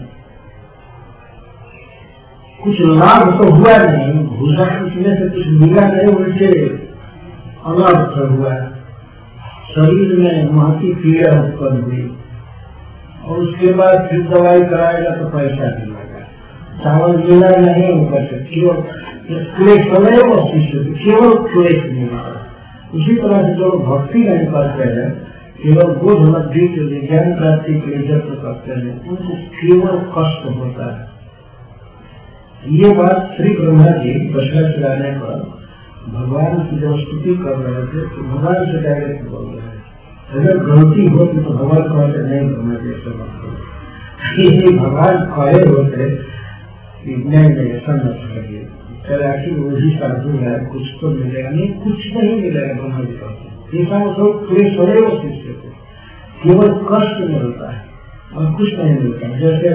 कुछ लाभ तो हुआ नहीं, भूसा कुटने से कुछ मिला नहीं, उनसे अनर्थ हुआ। शरीर में महती पीड़ा उत्पन्न हुई और उसके बाद फिर दवाई कराएगा तो पैसा मिलेगा, चावल मिला नहीं ऊपर से, केवल क्लेश बने वो शिष्य केवल क्लेश मिला। उसी तरह से जो भक्ति नहीं करते हैं, केवल बोध लब्धि के लिए, ज्ञान प्राप्ति के लिए जत्न करते हैं, उनको केवल कष्ट होता है। ये बात श्री ब्रह्मा जी दशरथ चलाने पर भगवान की जब स्तुति कर रहे थे तो भगवान से डायरेक्ट बोल रहे हैं, अगर गलती होती तो भगवान कहते नहीं ब्रह्मा जी ऐसा मत करो। भगवान कहे होते नहीं नहीं ऐसा न करिए, आखिर वही साधु है, कुछ तो मिलेगा नहीं, कुछ नहीं मिलेगा। ब्रह्मा जी कहते ऐसा मतलब क्लेश हो वो शिष्य थे, केवल कष्ट मिलता है और कुछ नहीं मिलता। जैसे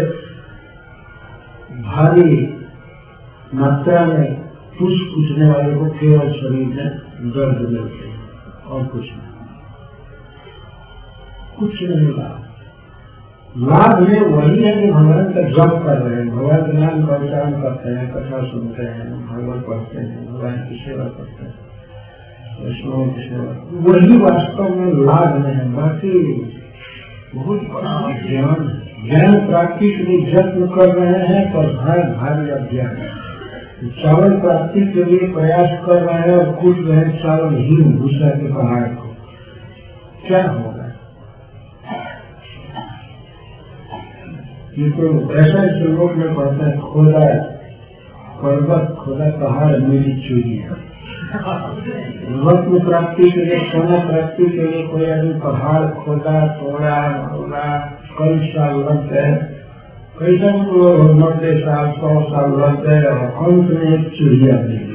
भारी मात्रा में कुछ कुचने वाले को केवल शरीर में दर्द मिलते हैं और कुछ नहीं, कुछ नहीं लाभ। लाभ में वही है कि भगवान का जप कर रहे हैं, भगवान के नाम का उच्चारण करते हैं, कथा सुनते हैं, भागवत पढ़ते हैं, भगवान की सेवा करते हैं, वैष्णव की सेवा, वही वास्तव में लाभ में है। बाकी बहुत बड़ा ज्ञान ज्ञान प्राप्ति के लिए यत्न कर रहे हैं पर भार भारी अज्ञान, चावल प्राप्ति के लिए प्रयास कर रहे हैं और कूट रहे हैं चावल ही भूसा के पहाड़ को, क्या होगा। ये तो ऐसा श्लोक में पढ़ता है, खोदा पर्वत खोदा पहाड़ मेरी चोरी है। रत्न प्राप्ति के लिए, सोना प्राप्ति के लिए कोई आदमी पहाड़ खोदा, तोड़ा, मोड़ा, कई साल लग गए, कई साल नब्बे साल सौ साल लग गए और अंत में एक चिड़िया मिली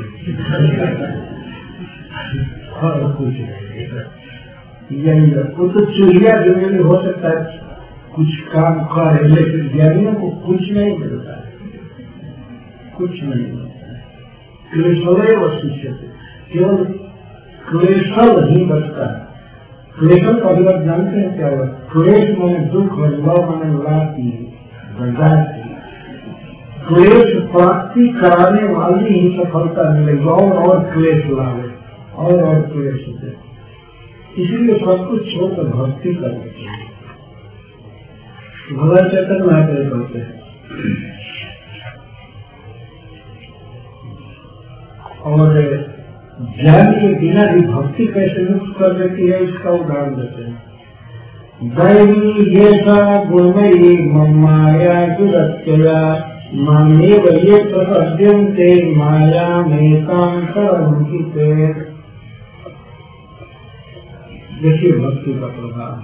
और कुछ यही वो तो चिड़िया जिंदगी हो सकता है कुछ काम करे, लेकिन ज्ञानियों को कुछ नहीं मिलता है, कुछ नहीं मिलता है। केवल वो शिष्य थे, केवल क्लेशल ही बचता है। क्लेशल का भी आप जानते हैं क्या हुआ? क्लेश में दुख और लव में लाती बर्दाश्त। क्लेश प्राप्ति कराने वाली ही सफलता मिलेगी, और और क्लेश लावे, और और क्लेश दे। इसलिए सब कुछ छोड़कर भक्ति करनी चाहिए। भगवान चैतन्य महाप्रभु कहते हैं, और ज्ञान के बिना भी भक्ति कैसे मुक्त कर देती है इसका उदाहरण देते हैं। दैवी ये सा गुणमयी माया दुरत्यया मामेव ये प्रपद्यन्ते माया में कांतरम की पेड़। देखिए भक्ति का प्रभाव।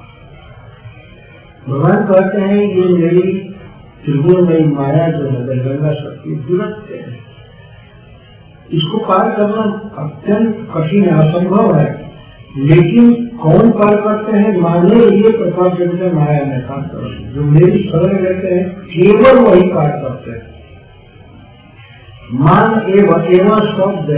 भगवान कहते हैं ये मेरी त्रिगुणमयी माया जो है गंगा शक्ति दुरत्य है, इसको पार करना अत्यंत कठिन है, असंभव है। लेकिन कौन पार करते हैं? माने ये प्रकार से माया में काम कर, जो मेरी शरण रहते हैं केवल वही पार करते हैं। मान एवं एवं शब्द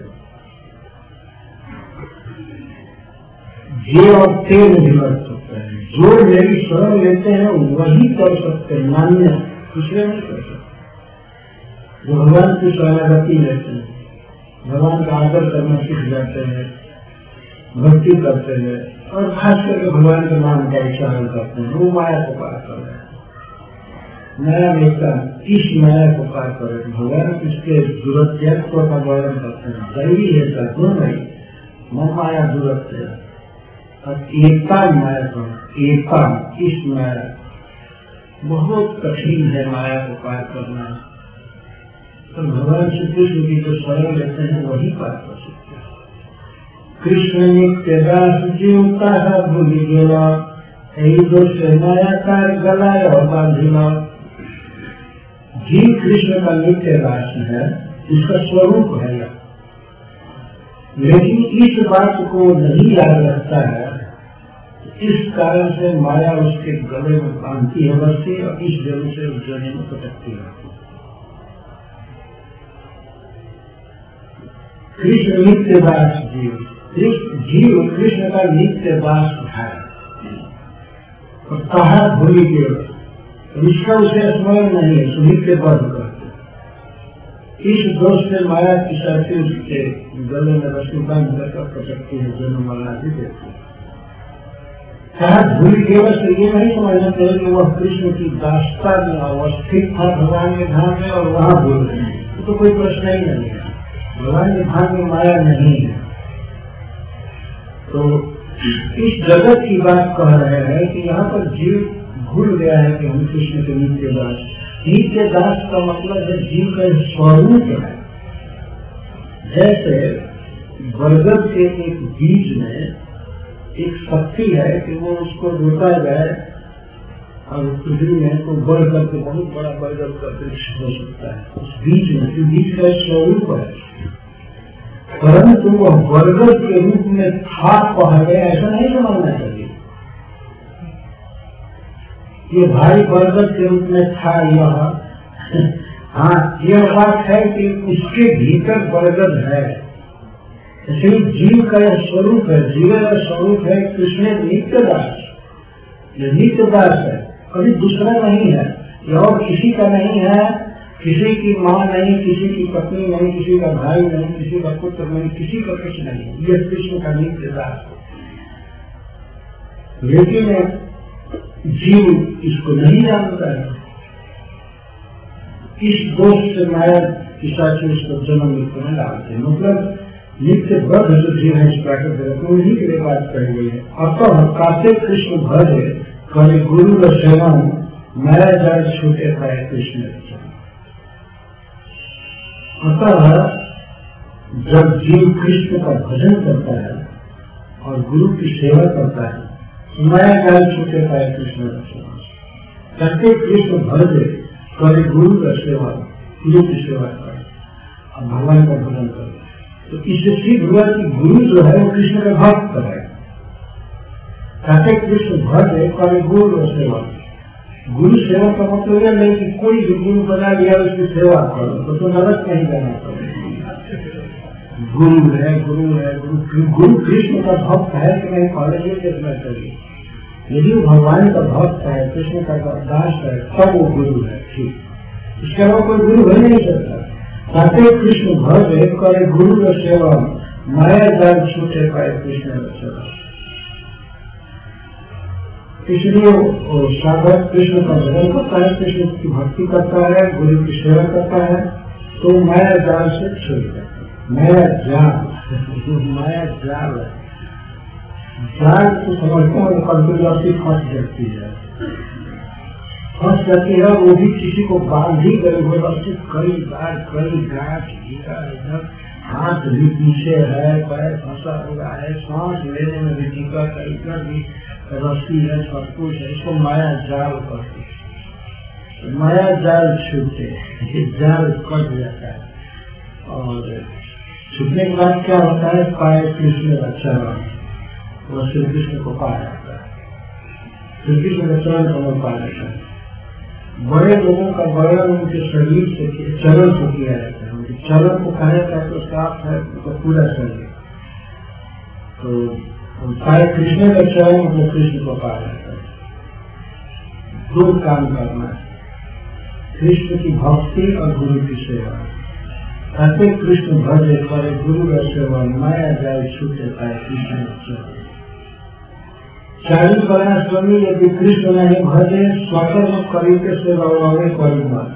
जे और तेल भी लग सकते हैं। जो मेरी शरण लेते हैं वही कर सकते हैं, मान्य दूसरे नहीं कर सकते। जो भगवान की शरणागति लेते हैं, भगवान का आदर करना सीख जाते हैं, भक्ति करते हैं, और खास करके भगवान के नाम का उच्चारण करते हैं, वो माया को पार कर रहे हैं। माया में इस माया को पार करे भगवान इसके दुरत्यत्व का वर्णन करते हैं। दैवी है का गुण नहीं, मन माया दुरत्य और एकता माया का एकता इस माया बहुत कठिन है, माया को पार करना। तो भगवान श्री कृष्ण की जो शरण लेते हैं वही पार कर सकते हैं। कृष्ण नित्य दास जीवता है भूलि गेला, यही दोष माया का गलाय और बांधिला। जीव कृष्ण का नित्य दास है, इसका स्वरूप है, लेकिन इस बात को नहीं याद रखता है, इस कारण से माया उसके गले में बांधती है बसती, और इस जन्म से उस जन्म में पटकती है। कृष्ण नित्य दास जीव, जीव कृष्ण का नित्य दास है, और कहा भूलि केवल इसका उसे स्मरण नहीं है, सुनित्य बंद करते। इस दोष से माया की शक्ति उसके गले में रस्सी बंद करके पटकती है, जन्म मरना भी देती है। कहा भूल केवल से ये नहीं समझना चाहिए कि वह कृष्ण की दासता में अवस्थित था भगवान के धाम में और वहां भूल गए, तो कोई प्रश्न ही नहीं है। भगवान के धाम में माया नहीं है। तो इस जगत की बात कह रहे हैं कि यहाँ पर जीव भूल गया है कि हम कृष्ण के नित्य दास। नित्य दास का मतलब है जीव का स्वरूप है। जैसे बरगद के एक बीज में एक शक्ति है कि वो उसको रोटा जाए और पृथ्वी में तो बढ़ करके बहुत बड़ा बरगद का वृक्ष हो सकता है। उस बीज में बीज का स्वरूप है, परंतु वह बरगद के रूप में था पहले ऐसा नहीं समझना चाहिए। ये भाई बरगद के रूप में था यह हाँ यह बात है कि उसके भीतर बरगद है। इसलिए जीव का यह स्वरूप है, जीव का स्वरूप है कृष्ण नित्य दास। यह नित्य दास है, कभी दूसरा नहीं है, यह और किसी का नहीं है। किसी की माँ नहीं, किसी की पत्नी नहीं, किसी का भाई नहीं, किसी का पुत्र नहीं, किसी का कुछ नहीं। यह कृष्ण का नित्य दास है। लेकिन जीव इसको नहीं जानता है। इस दोष से माया पिशाची उसको जन्म मृत्यु में डालते हैं। मतलब नित्य बद्ध जो जीव है इस प्राकृत जगत में, उन्हीं के लिए बात कही गई है। अतः काते कृष्ण भज करे गुरु व सेवन माया जाल छूटे पाए कृष्ण। अतः जब जीव कृष्ण का भजन करता है और गुरु की सेवा करता है, माया जाल छूटे पाए कृष्ण सेवा। कहते कृष्ण भज करे गुरु का सेवा, गुरु की सेवा करे और भगवान का भजन करे। तो इससे सिद्ध हुआ कि गुरु जो है वो कृष्ण का भक्त है। कहते कृष्ण भज करे गुरु और सेवा। गुरु सेवा का मतलब यह नहीं कि कोई भी गुरु बना लिया उसकी सेवा करो, तो तो नरक नहीं जाना पड़ेगा। गुरु है गुरु है गुरु गुरु कृष्ण का भक्त है कि नहीं, पहले ये देखना चाहिए। यदि वो भगवान का भक्त है, कृष्ण का दास है, तब वो गुरु है, ठीक। इसके अलावा कोई गुरु हो नहीं सकता। साथे कृष्ण भज करे गुरु का सेवा, माया जाल छूटे पाए कृष्ण का सेवा। इसलिए साधक कृष्ण का भजन करता है, कृष्ण की भक्ति करता है, गुरु की सेवा करता है, तो माया जाल से छूट जाता है। माया जाल माया जाल है, जाल को समझते हैं, कंट्रोवर्सी फंस जाती है फंस जाती है वो भी किसी को बांधी कर व्यवस्थित कई बार कई गांठ गिरा, इधर हाथ भी पीछे है, पैर फंसा हुआ है, सांस लेने में भी दिक्कत है, इधर भी रस्सी है, सब कुछ है, इसको माया जाल कहते हैं। माया जाल छूटे, जाल कट जाता है और छूटने के बाद क्या होता है, पाए कृष्ण का चरण, वो श्री कृष्ण को पा जाता है, श्री कृष्ण का चरण कमल पा जाता है। बड़े लोगों का वर्णन उनके शरीर से चरण को किया जाता है, उनके चरण को कहा जाता है तो साफ है तो पूरा शरीर। तो पाए कृष्ण का चरण वो कृष्ण को पा जाता है। दो काम करना है, कृष्ण की भक्ति और गुरु की सेवा। ऐसे कृष्ण भजे करे गुरु का सेवा, माया जाए छूटे पाए कृष्ण का चरण। चालीस वर्णाश्रमी यदि कृष्ण नहीं भजे, स्वकर्म करीके से गौरवे परिमाण।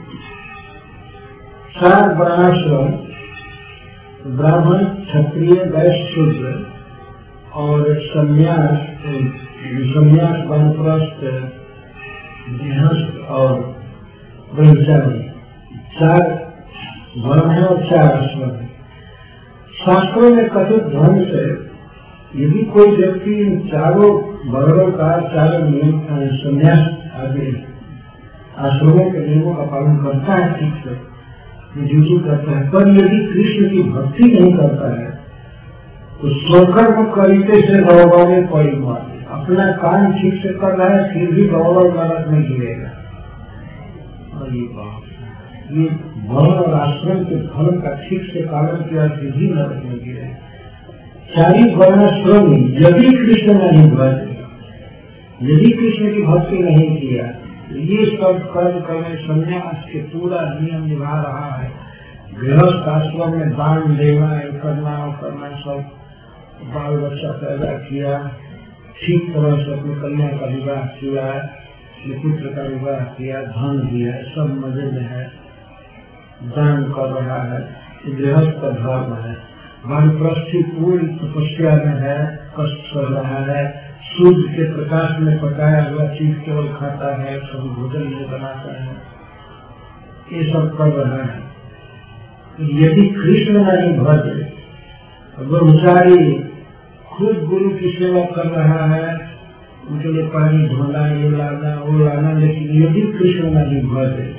चार वर्णाश्रम, ब्राह्मण, क्षत्रिय, वैश्य, शूद्र और संन्यास, संन्यास वानप्रस्थ, गृहस्थ और ब्रह्मचारी, चार वर्ण है और चार आश्रम है। शास्त्रों में कथित ढंग से यदि कोई व्यक्ति इन चारों वर्णों का, चारों नियम संन्यास आदि आश्रमों के नियमों का पालन करता है, ठीक से ड्यूटी करता है, पर यदि कृष्ण की भक्ति नहीं करता है तो स्वकर्म करीते से गौरव परिमाण, अपना काम ठीक से कर रहा है फिर भी गौरव नरक में गिरेगा। और ये बात ये वर्ण और आश्रम के धर्म का ठीक से पालन किया फिर भी नरक में गिरेगा। चारी वर्णाश्रमी यदि कृष्ण नहीं भजे, यदि कृष्ण की भक्ति नहीं किया, ये सब कर्म करने संन्यास के पूरा नियम निभा रहा है, गृहस्थ आश्रम में दान देना, करना करना, सब बाल बच्चा पैदा किया, ठीक तरह से अपने कन्या का विवाह किया, पुत्र का विवाह किया, धन दिया, सब मजे में है, दान कर रहा है, गृहस्थ का धर्म है। वानप्रस्थी पूरी तपस्या में है, कष्ट कर रहा है, सूर्य के प्रकाश में पकाया हुआ चीज केवल खाता है, कभी भोजन नहीं बनाता है, ये सब कर रहा है। यदि कृष्ण नहीं भजे, ब्रह्मचारी खुद गुरु की सेवा कर रहा है, उनके लिए पानी धोना, ये लाना वो लाना, लेकिन यदि कृष्ण नहीं भजे,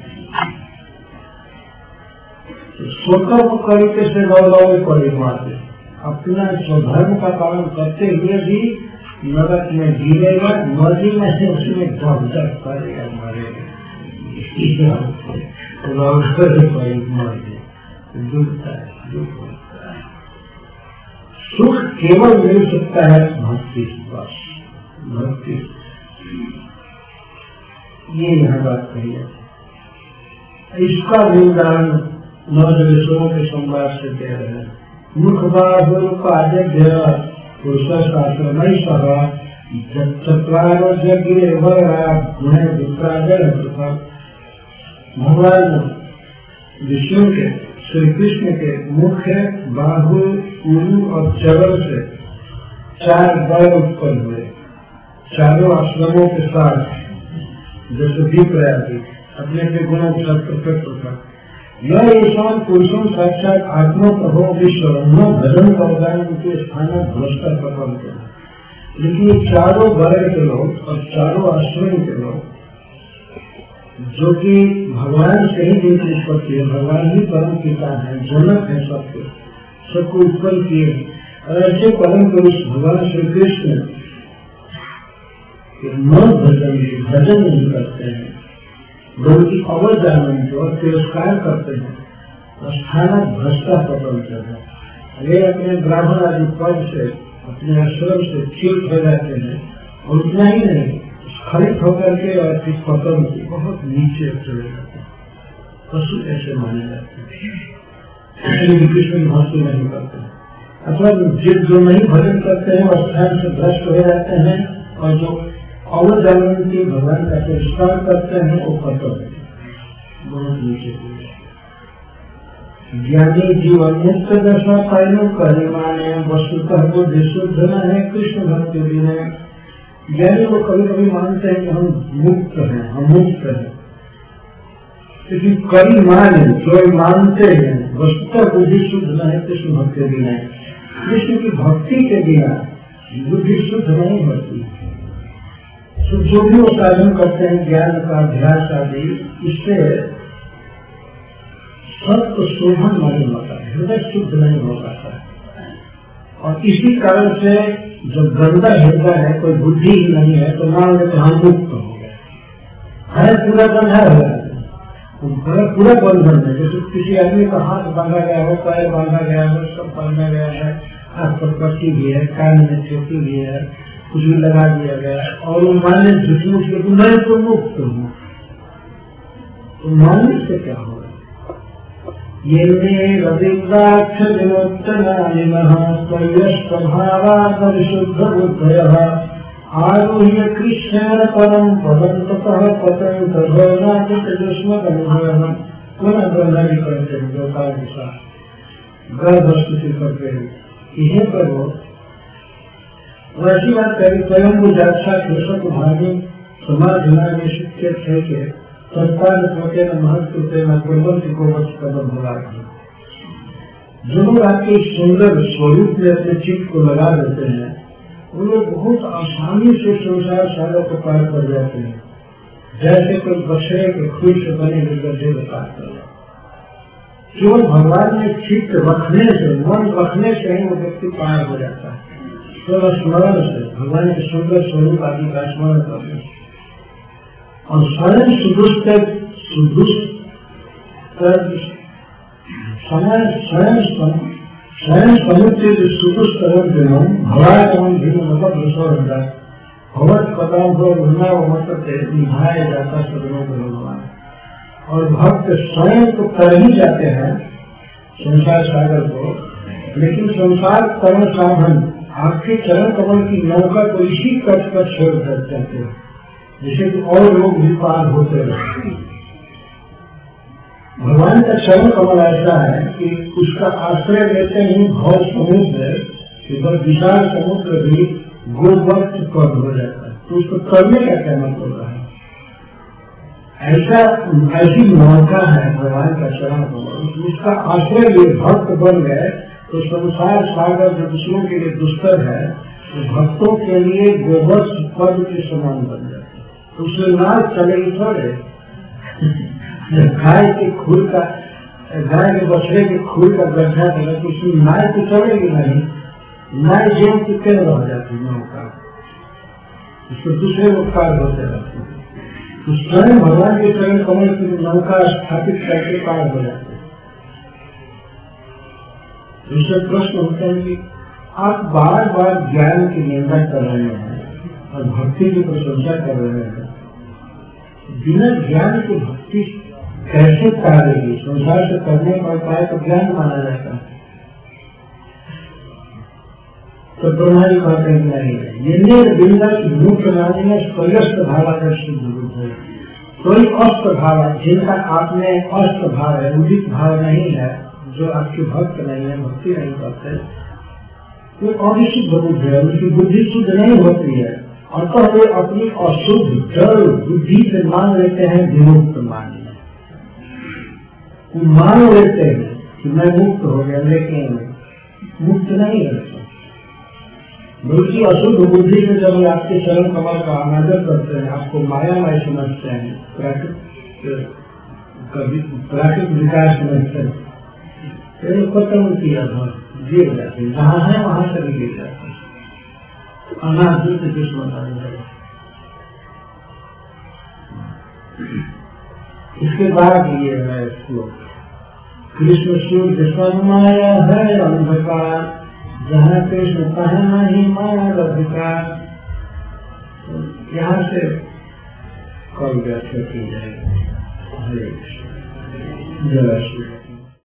स्वकर्म करके से गौरव परिमाण, अपना स्वधर्म का पालन करते हुए भी नरक में गिरेगा, मर्जी में से उसमें ढक ढक करेगा, मरेगा। सुख केवल मिल सकता है भक्ति, बस भक्ति, ये यहाँ बात कही है। इसका विवरण नवदेशों के संवाद से कह रहे हैं। मुख बाहुल पादे पुरुष शास्त्र नहीं सहा चतुरारो जगे गुणे विप्राजय। भगवान विष्णु के, श्री कृष्ण के मुख है, बाहु, उरु और चरण से चार वर्ग उत्पन्न हुए, चारों आश्रमों के साथ, जैसे विप्रयादि अपने के गुणों के साथ प्रकट होता। यह ईशान पुरुषों साक्षात आत्मा प्रभो विश्व न भजन प्रदान के स्थान भ्रष्टा प्रकल्प है। लेकिन ये चारों वर्ग के लोग और चारों आश्रम के लोग जो कि भगवान से ही जिनकी उत्पत्ति है, भगवान ही परम पिता है, जनक है, सबके सबको उत्पन्न किए। और ऐसे परम पुरुष भगवान श्री कृष्ण न भजन भजन नहीं करते हैं, बल्कि अवजानन और तिरस्कार करते हैं, स्थान भ्रष्टा प्रकल्प है। वे अपने ब्राह्मण आदि पद से, अपने आश्रम से च्युत हो जाते हैं, और उतना ही नहीं, स्खलित होकर के और फिर पतन की बहुत नीचे चले जाते हैं। पशु ऐसे माने जाते हैं, श्री कृष्ण भक्ति नहीं करते, अथवा जिस जो नहीं भजन करते हैं वो स्थान से भ्रष्ट हो जाते हैं, और जो अवजानंती भगवान का तिरस्कार करते हैं वो पतन बहुत नीचे हो जाते हैं। ज्ञानी जीवन मुक्त दशा पायु करे माने वस्तुतः वो विशुद्ध न है कृष्ण भक्ति विनय। ज्ञानी वो कभी कभी मानते हैं कि हम मुक्त हैं, हम मुक्त हैं, लेकिन कई माने केवल मानते हैं, वस्तुतः बुद्धि शुद्ध न है कृष्ण भक्ति विनय। कृष्ण की भक्ति के बिना बुद्धि शुद्ध नहीं होती। तो जो भी वो साधन करते हैं ज्ञान का अभ्यास आदि, इससे सत्य शोभन नहीं होता है, हृदय शुद्ध नहीं हो पाता है। और इसी कारण से जो गंदा हृदय है, कोई बुद्धि ही नहीं है, तो मान लेते हम मुक्त हो गए, है पूरा बंधा हो गया, पूरा बंधन है। जैसे किसी आदमी का हाथ बांधा गया हो, पैर बांधा गया हो, सब बांधा गया है, हाथ पर पट्टी भी है, कान में चोटी भी है, कुछ भी लगा दिया गया है, और वो मानने झूठ के तो मैं तो मुक्त हूँ, तो मानने से क्या होगा? ये रविन्द्राक्ष विमुक्तनानिनः स्वयस्वभावात् विशुद्ध बुद्धयः आरुह्य कृष्णेन परम पदं ततः पतन्तः नातितजुष्मदनुभवः। पुनः गंधारी करते हैं जो कार्य के साथ गर्भ स्तुति करते हैं, यहीं पर वो वैसी बात करी स्वयं को जाक्षा कृषक धार्मिक समाज में शिक्षित है के संस्कार होते न महत्व से न गुणवंत को बस कदम भगा। जो लोग आपके सुंदर स्वरूप में अपने चित्त को लगा देते हैं, वो लोग बहुत आसानी से संसार सालों को पार कर जाते हैं, जैसे कोई बछड़े के खुर से बने हुए गड्ढे को पार कर जाते। केवल भगवान में चित्त रखने से, मन रखने से ही वो व्यक्ति पार हो जाता है। तो स्मरण से, भगवान के सुंदर स्वरूप आदि का स्मरण करने से, और स्वयं सुदुष्ट सुदुष्ट समय स्वयं स्वयं समुद्र सुदुष्ट भवान भिन्न मतलब भगवत कदम हो मतलब निभाया जाता सदनों भगवान। और भक्त स्वयं तो कर ही जाते हैं संसार सागर को, लेकिन संसार कर्म साधन आपके चरण कमल की नौका को इसी कट पर छोड़ कर जाते हैं, जिसे कि और लोग भी पार होते रहते। भगवान का चरण कमल ऐसा है कि उसका आश्रय लेते ही भव समुद्र कि वह विशाल समुद्र भी गोवक्त कद हो जाता है। तो उसको करने का क्या मतलब है? ऐसा ऐसी नौका है भगवान का चरण कमल, उसका आश्रय ये भक्त बन गए तो संसार सागर जो दूसरों के लिए दुष्कर है, तो भक्तों के लिए गोवत्स पद के समान बन जाता है। तो उसमें नाव चलेगी थोड़े, गाय के खुर का, गाय के बछड़े के खुर का गड्ढा चले तो उसमें नाय तो चलेगी नहीं, नाय जीवन की केंद्र हो जाती है नौका, उसको दूसरे लोग पार होते रहते हैं। तो स्वयं भगवान के चरण कमल की नौका स्थापित करके पार हो जाते हैं। इससे प्रश्न होता है कि आप बार बार ज्ञान की निंदा कर रहे हैं और भक्ति की प्रशंसा कर रहे हैं, बिना ज्ञान की भक्ति कैसे करेगी? संसार से करने का उपाय तो ज्ञान माना जाता है। तो तुम्हारी बातें नहीं है। ये निर्बिंदा की मुख्य नानी में स्वयस्त भावादर शुद्ध रूप है। कोई अस्त भाव जिनका आप में अस्त भाव है, उदित भाव नहीं है, जो आपके भक्त नहीं है, भक्ति नहीं करते, वो अविशुद्ध बुद्ध है, उनकी बुद्धि शुद्ध नहीं होती है। और तो वे अपनी अशुद्ध जड़ बुद्धि से मान लेते हैं विमुक्त मान वो मान लेते हैं कि मैं मुक्त हो गया, लेकिन मुक्त नहीं है। बल्कि अशुद्ध बुद्धि से जब आपके चरण कमल का अनादर करते हैं, आपको मायामय समझते हैं, प्राकृतिक विकास समझते हैं, तो खत्म किया था गिर जाते हैं, जहाँ है वहां से भी गिर जाते हैं, अनादृत दुश्मन आ जाएगा। इसके बाद ये है श्लोक कृष्ण शुद्ध सन्माया है अंधकार, जहाँ कृष्ण तहाँ नहीं माया अधिकार। तो यहाँ से कल व्याख्या की जाएगी। हरे कृष्ण, जय श्री